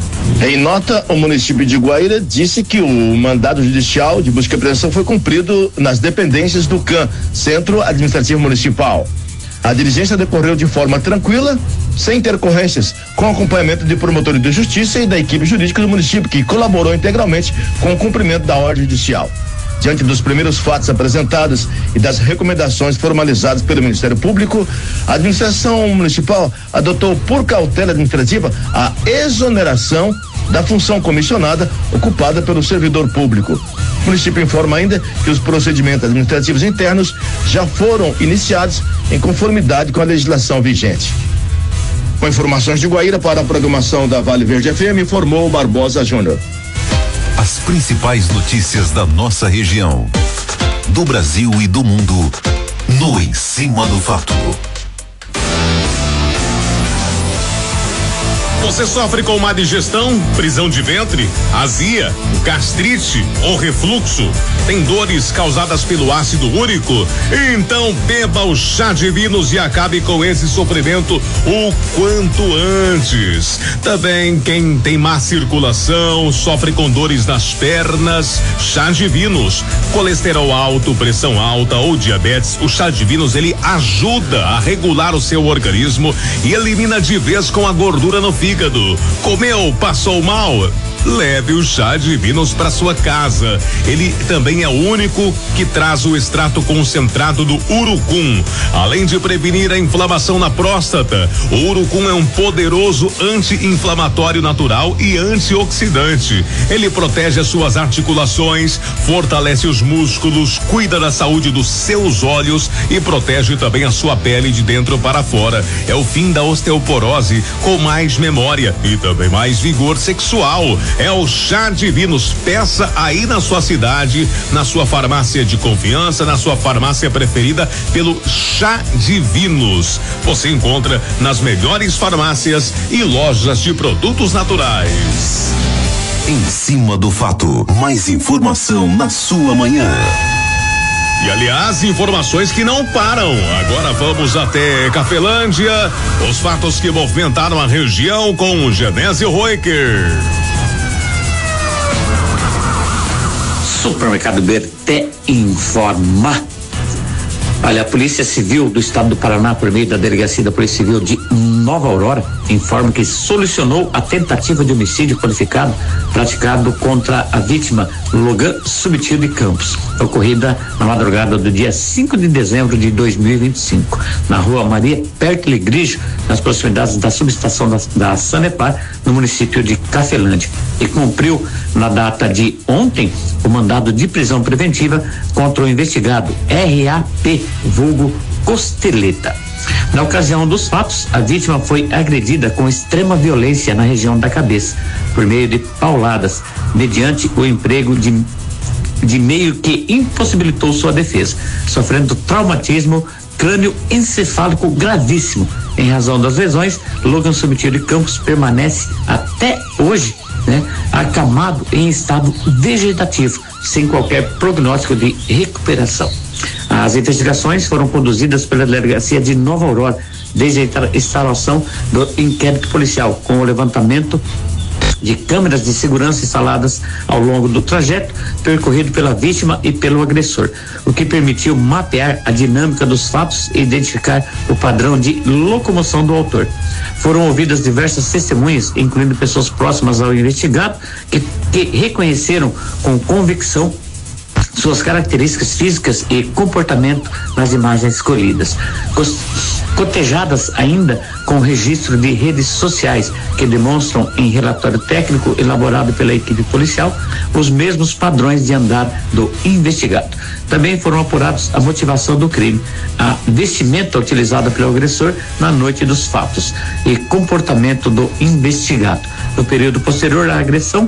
Em nota, o município de Guaíra disse que o mandado judicial de busca e apreensão foi cumprido nas dependências do CAM, Centro Administrativo Municipal. A diligência decorreu de forma tranquila, sem intercorrências, com acompanhamento de promotores de justiça e da equipe jurídica do município, que colaborou integralmente com o cumprimento da ordem judicial. Diante dos primeiros fatos apresentados e das recomendações formalizadas pelo Ministério Público, a administração municipal adotou por cautela administrativa a exoneração da função comissionada ocupada pelo servidor público. O município informa ainda que os procedimentos administrativos internos já foram iniciados em conformidade com a legislação vigente. Com informações de Guaíra para a programação da Vale Verde FM, informou Barbosa Júnior. As principais notícias da nossa região, do Brasil e do mundo, no Em Cima do Fato. Você sofre com má digestão, prisão de ventre, azia, gastrite ou refluxo? Tem dores causadas pelo ácido úrico? Então beba o chá divinos e acabe com esse sofrimento o quanto antes. Também quem tem má circulação, sofre com dores nas pernas, chá divinos. Colesterol alto, pressão alta ou diabetes, o chá divinos ele ajuda a regular o seu organismo e elimina de vez com a gordura no fígado. Comeu, passou mal? Leve o chá divinos para sua casa. Ele também é o único que traz o extrato concentrado do urucum. Além de prevenir a inflamação na próstata, o urucum é um poderoso anti-inflamatório natural e antioxidante. Ele protege as suas articulações, fortalece os músculos, cuida da saúde dos seus olhos e protege também a sua pele de dentro para fora. É o fim da osteoporose com mais memória e também mais vigor sexual. É o chá divinos. Peça aí na sua cidade, na sua farmácia de confiança, na sua farmácia preferida pelo chá divinos. Você encontra nas melhores farmácias e lojas de produtos naturais. Em Cima do Fato, mais informação na sua manhã. E aliás, informações que não param. Agora vamos até Cafelândia. Os fatos que movimentaram a região com o Genésio Roiker. Supermercado Berté informa. Olha, a Polícia Civil do Estado do Paraná, por meio da Delegacia da Polícia Civil de Nova Aurora, informa que solucionou a tentativa de homicídio qualificado praticado contra a vítima Logan Subtil de Campos, ocorrida na madrugada do dia 5 de dezembro de 2025, na rua Maria Pertile Grigio, nas proximidades da subestação da Sanepar, no município de Cafelândia, e cumpriu na data de ontem o mandado de prisão preventiva contra o investigado RAP, vulgo Costeleta. Na ocasião dos fatos, a vítima foi agredida com extrema violência na região da cabeça, por meio de pauladas, mediante o emprego de meio que impossibilitou sua defesa, sofrendo traumatismo crânioencefálico gravíssimo. Em razão das lesões, Logan Subtil de Campos permanece até hoje, acamado em estado vegetativo, sem qualquer prognóstico de recuperação. As investigações foram conduzidas pela Delegacia de Nova Aurora desde a instalação do inquérito policial, com o levantamento de câmeras de segurança instaladas ao longo do trajeto percorrido pela vítima e pelo agressor, o que permitiu mapear a dinâmica dos fatos e identificar o padrão de locomoção do autor. Foram ouvidas diversas testemunhas, incluindo pessoas próximas ao investigado, que reconheceram com convicção suas características físicas e comportamento nas imagens escolhidas, cotejadas ainda com registro de redes sociais que demonstram em relatório técnico elaborado pela equipe policial os mesmos padrões de andar do investigado. Também foram apurados a motivação do crime, a vestimenta utilizada pelo agressor na noite dos fatos e comportamento do investigado no período posterior à agressão.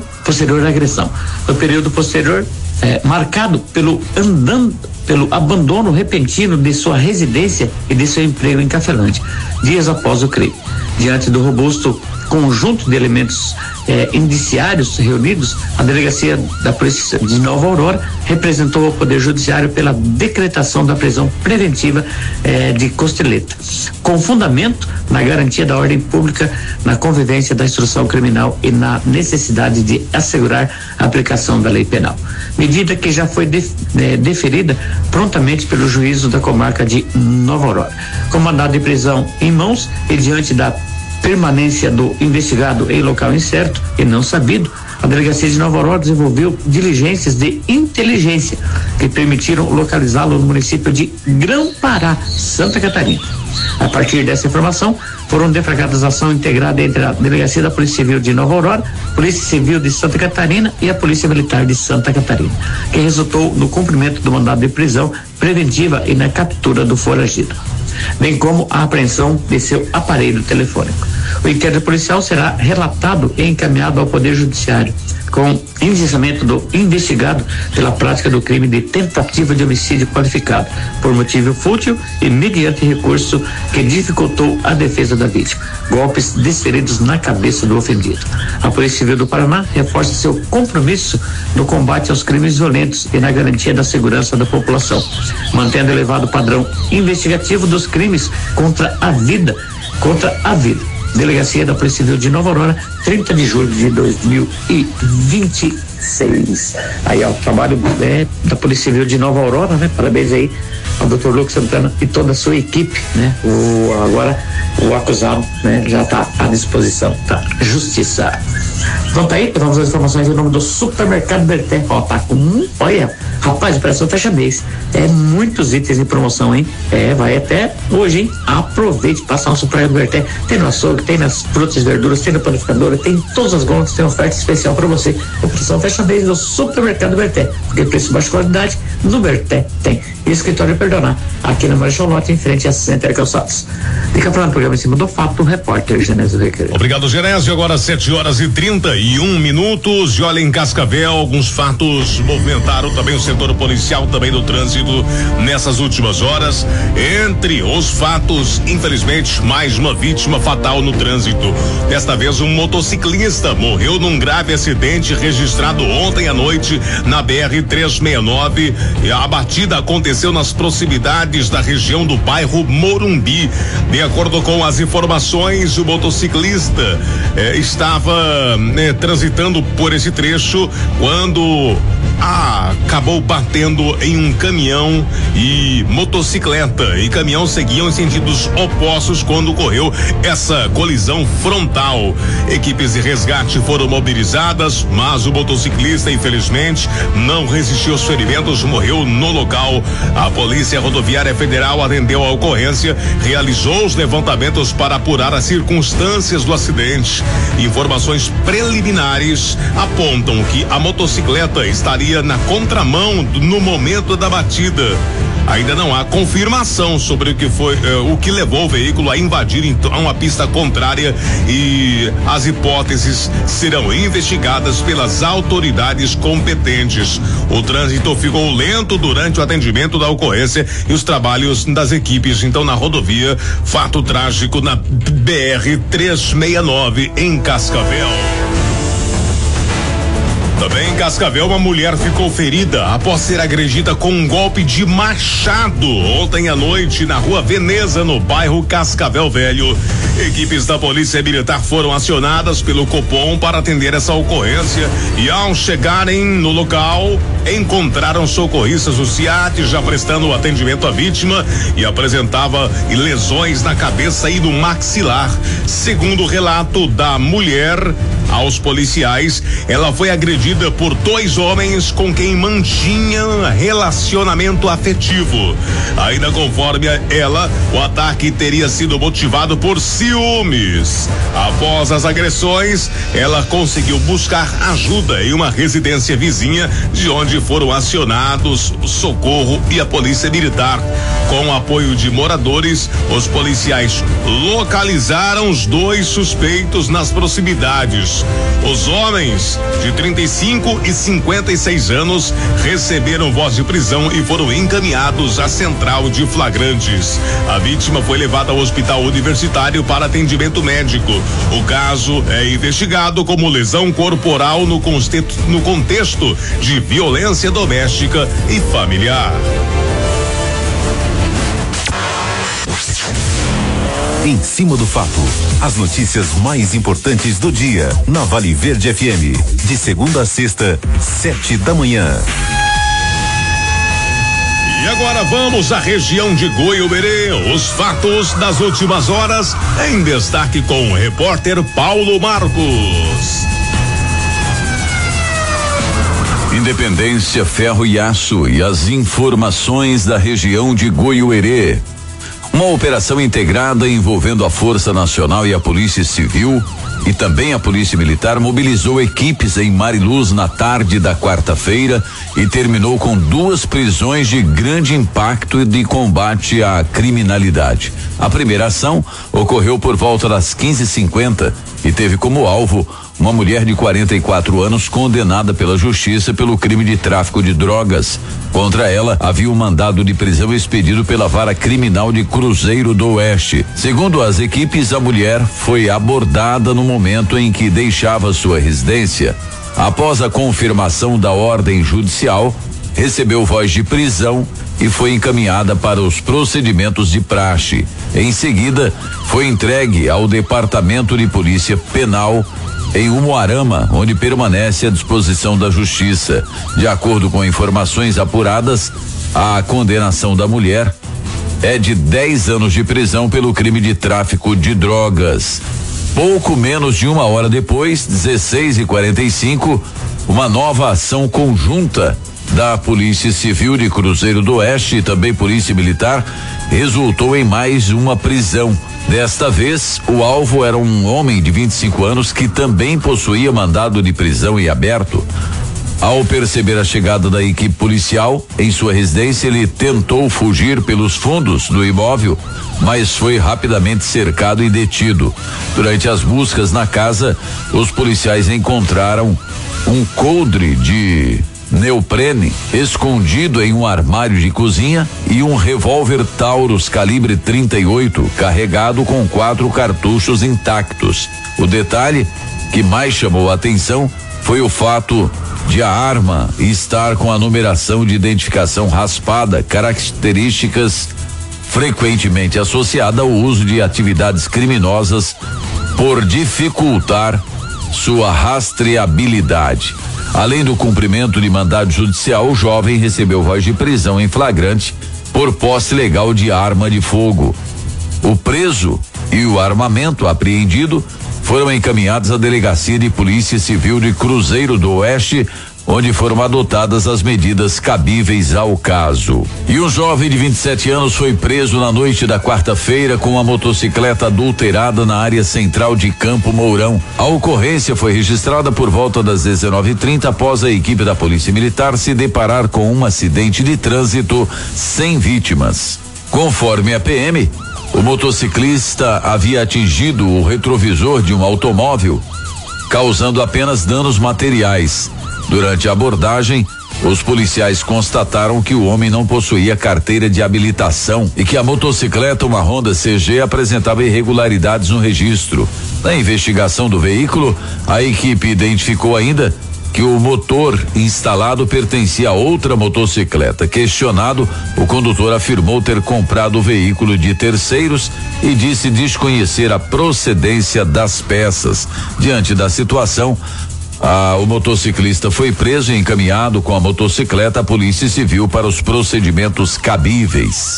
No período posterior, marcado pelo abandono repentino de sua residência e de seu emprego em Cafelândia, dias após o crime. Diante do robusto conjunto de elementos indiciários reunidos, a Delegacia da Polícia de Nova Aurora representou ao Poder Judiciário pela decretação da prisão preventiva de Costeleta, com fundamento na garantia da ordem pública, na convivência da instrução criminal e na necessidade de assegurar a aplicação da lei penal. Medida que já foi deferida prontamente pelo juízo da comarca de Nova Aurora. Com mandado de prisão em mãos e diante da permanência do investigado em local incerto e não sabido, a Delegacia de Nova Aurora desenvolveu diligências de inteligência que permitiram localizá-lo no município de Grão-Pará, Santa Catarina. A partir dessa informação, foram deflagradas ação integrada entre a Delegacia da Polícia Civil de Nova Aurora, Polícia Civil de Santa Catarina e a Polícia Militar de Santa Catarina, que resultou no cumprimento do mandado de prisão preventiva e na captura do foragido, bem como a apreensão de seu aparelho telefônico. O inquérito policial será relatado e encaminhado ao Poder Judiciário, com indiciamento do investigado pela prática do crime de tentativa de homicídio qualificado por motivo fútil e mediante recurso que dificultou a defesa da vítima, golpes desferidos na cabeça do ofendido. A Polícia Civil do Paraná reforça seu compromisso no combate aos crimes violentos e na garantia da segurança da população, mantendo elevado padrão investigativo dos crimes contra a vida. Delegacia da Polícia Civil de Nova Aurora, 30 de julho de 2026. Aí, ó, o trabalho da Polícia Civil de Nova Aurora, né? Parabéns aí ao Dr. Lucas Santana e toda a sua equipe, né? Agora o acusado, né, já está à disposição da justiça. Então tá aí, vamos às informações em nome do Supermercado Berté. Ó, tá com olha, rapaz, operação fecha mês. É muitos itens em promoção, hein? Vai até hoje, hein? Aproveite, passar no Supermercado Berté. Tem no açougue, tem nas frutas e verduras, tem na panificadora, tem todas as gôndolas, tem oferta especial para você. Operação fecha mês no Supermercado Berté. Porque preço de baixa qualidade, no Berté tem. E escritório Perdonar, aqui na Marechal Lote, em frente a Center Calçados. Fica para o programa Em Cima do Fato, o repórter Genésio Requeiro. Obrigado, Genésio. Agora 7h31. E olha, em Cascavel, alguns fatos movimentaram também o setor policial, também do trânsito nessas últimas horas. Entre os fatos, infelizmente, mais uma vítima fatal no trânsito. Desta vez, um motociclista morreu num grave acidente registrado ontem à noite na BR-369. E a batida aconteceu nas proximidades da região do bairro Morumbi. De acordo com as informações, o motociclista estava transitando por esse trecho quando acabou batendo em um caminhão e motocicleta. E caminhão seguiam em sentidos opostos quando ocorreu essa colisão frontal. Equipes de resgate foram mobilizadas, mas o motociclista, infelizmente, não resistiu aos ferimentos, morreu no local. A Polícia Rodoviária Federal atendeu a ocorrência, realizou os levantamentos para apurar as circunstâncias do acidente. Informações preliminares apontam que a motocicleta estaria na contramão no momento da batida. Ainda não há confirmação sobre o que foi, o que levou o veículo a invadir então uma pista contrária, e as hipóteses serão investigadas pelas autoridades competentes. O trânsito ficou lento durante o atendimento da ocorrência e os trabalhos das equipes, então, na rodovia. Fato trágico na BR-369 em Cascavel. Também em Cascavel, uma mulher ficou ferida após ser agredida com um golpe de machado ontem à noite na Rua Veneza, no bairro Cascavel Velho. Equipes da Polícia Militar foram acionadas pelo Copom para atender essa ocorrência e, ao chegarem no local, encontraram socorristas do SIAT já prestando atendimento à vítima, e apresentava lesões na cabeça e no maxilar. Segundo o relato da mulher aos policiais, ela foi agredida por 2 homens com quem mantinha relacionamento afetivo. Ainda conforme ela, o ataque teria sido motivado por ciúmes. Após as agressões, ela conseguiu buscar ajuda em uma residência vizinha, de onde foram acionados o socorro e a polícia militar. Com o apoio de moradores, os policiais localizaram os 2 suspeitos nas proximidades. Os homens de 35 e 56 anos receberam voz de prisão e foram encaminhados à central de flagrantes. A vítima foi levada ao hospital universitário para atendimento médico. O caso é investigado como lesão corporal no contexto de violência doméstica e familiar. Em Cima do Fato, as notícias mais importantes do dia, na Vale Verde FM, de segunda a sexta, 7 da manhã. E agora vamos à região de Goiuberê. Os fatos das últimas horas em destaque com o repórter Paulo Marcos. Independência, Ferro e Aço e as informações da região de Goiuberê. Uma operação integrada envolvendo a Força Nacional e a Polícia Civil e também a Polícia Militar mobilizou equipes em Mariluz na tarde da quarta-feira e terminou com 2 prisões de grande impacto de combate à criminalidade. A primeira ação ocorreu por volta das 15h50 e teve como alvo uma mulher de 44 anos condenada pela justiça pelo crime de tráfico de drogas. Contra ela, havia um mandado de prisão expedido pela Vara Criminal de Cruzeiro do Oeste. Segundo as equipes, a mulher foi abordada no momento em que deixava sua residência. Após a confirmação da ordem judicial, recebeu voz de prisão e foi encaminhada para os procedimentos de praxe. Em seguida, foi entregue ao Departamento de Polícia Penal em Umuarama, onde permanece à disposição da Justiça. De acordo com informações apuradas, a condenação da mulher é de 10 anos de prisão pelo crime de tráfico de drogas. Pouco menos de 1 hora depois, 16h45, uma nova ação conjunta da Polícia Civil de Cruzeiro do Oeste e também Polícia Militar resultou em mais uma prisão. Desta vez, o alvo era um homem de 25 anos que também possuía mandado de prisão em aberto. Ao perceber a chegada da equipe policial em sua residência, ele tentou fugir pelos fundos do imóvel, mas foi rapidamente cercado e detido. Durante as buscas na casa, os policiais encontraram um coldre de neoprene escondido em um armário de cozinha e um revólver Taurus calibre 38 carregado com 4 cartuchos intactos. O detalhe que mais chamou a atenção foi o fato de a arma estar com a numeração de identificação raspada, características frequentemente associada ao uso de atividades criminosas por dificultar sua rastreabilidade. Além do cumprimento de mandado judicial, o jovem recebeu voz de prisão em flagrante por posse ilegal de arma de fogo. O preso e o armamento apreendido foram encaminhados à Delegacia de Polícia Civil de Cruzeiro do Oeste, onde foram adotadas as medidas cabíveis ao caso. E um jovem de 27 anos foi preso na noite da quarta-feira com uma motocicleta adulterada na área central de Campo Mourão. A ocorrência foi registrada por volta das 19h30 após a equipe da Polícia Militar se deparar com um acidente de trânsito sem vítimas. Conforme a PM, o motociclista havia atingido o retrovisor de um automóvel, causando apenas danos materiais. Durante a abordagem, os policiais constataram que o homem não possuía carteira de habilitação e que a motocicleta, uma Honda CG, apresentava irregularidades no registro. Na investigação do veículo, a equipe identificou ainda que o motor instalado pertencia a outra motocicleta. Questionado, o condutor afirmou ter comprado o veículo de terceiros e disse desconhecer a procedência das peças. Diante da situação, o motociclista foi preso e encaminhado com a motocicleta à Polícia Civil para os procedimentos cabíveis.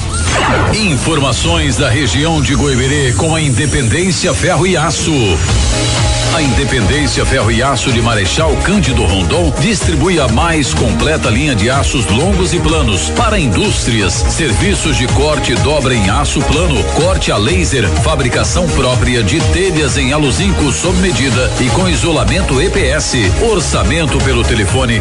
Informações da região de Goiberê com a Independência Ferro e Aço. A Independência Ferro e Aço de Marechal Cândido Rondon distribui a mais completa linha de aços longos e planos para indústrias, serviços de corte e dobra em aço plano, corte a laser, fabricação própria de telhas em aluzinco sob medida e com isolamento EPS. Orçamento pelo telefone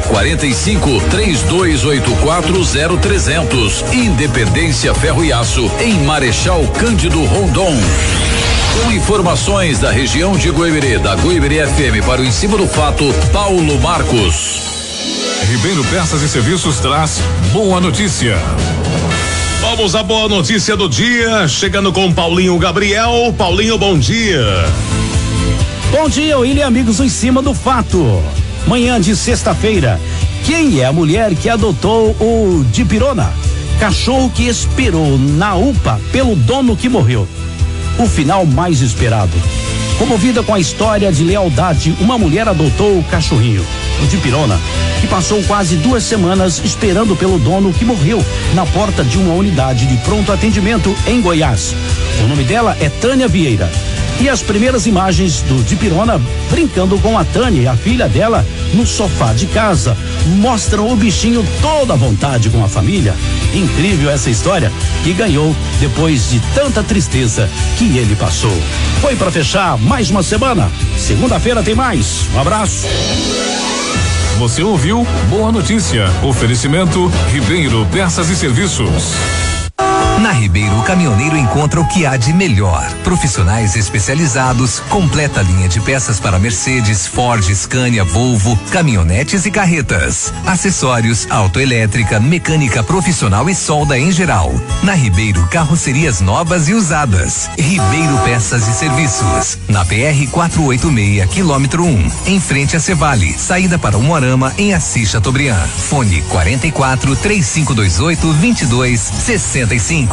45-3284-0300. Independência Ferro e Aço em Marechal Cândido Rondon. Com informações da região de Goiberê, da Goiberê FM para o Em Cima do Fato, Paulo Marcos. Ribeiro Peças e Serviços traz boa notícia. Vamos à boa notícia do dia, chegando com Paulinho Gabriel. Paulinho, bom dia. Bom dia, William e amigos do Em Cima do Fato. Manhã de sexta-feira, quem é a mulher que adotou o Dipirona? Cachorro que esperou na UPA pelo dono que morreu. O final mais esperado. Comovida com a história de lealdade, uma mulher adotou o cachorrinho, o Dipirona, que passou quase 2 semanas esperando pelo dono que morreu na porta de uma unidade de pronto atendimento em Goiás. O nome dela é Tânia Vieira. E as primeiras imagens do Dipirona brincando com a Tânia, a filha dela, no sofá de casa, mostram o bichinho toda à vontade com a família. Incrível essa história que ganhou depois de tanta tristeza que ele passou. Foi para fechar mais uma semana. Segunda-feira tem mais. Um abraço. Você ouviu Boa Notícia. Oferecimento Ribeiro Peças e Serviços. Na Ribeiro, o caminhoneiro encontra o que há de melhor. Profissionais especializados, completa linha de peças para Mercedes, Ford, Scania, Volvo, caminhonetes e carretas. Acessórios, autoelétrica, mecânica profissional e solda em geral. Na Ribeiro, carrocerias novas e usadas. Ribeiro Peças e Serviços. Na PR 486, quilômetro 1, em frente a Cevale. Saída para Umuarama, em Assis Chateaubriand. Fone 44 3528 2265.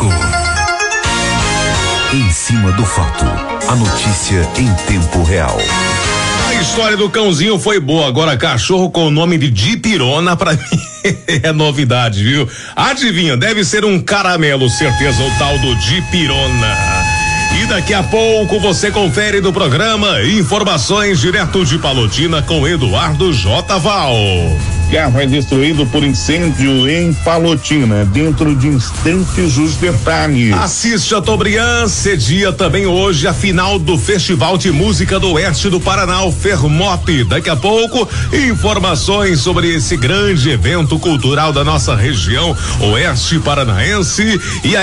Em cima do fato, a notícia em tempo real. A história do cãozinho foi boa, agora cachorro com o nome de Dipirona pra mim é novidade, viu? Adivinha, deve ser um caramelo, certeza, o tal do Dipirona. E daqui a pouco você confere do programa informações direto de Palotina com Eduardo J. Val. Carro é destruído por incêndio em Palotina. Dentro de instantes os detalhes. Assis Chateaubriand cedia também hoje a final do Festival de Música do Oeste do Paraná, o Fermop. Daqui a pouco, informações sobre esse grande evento cultural da nossa região oeste paranaense e a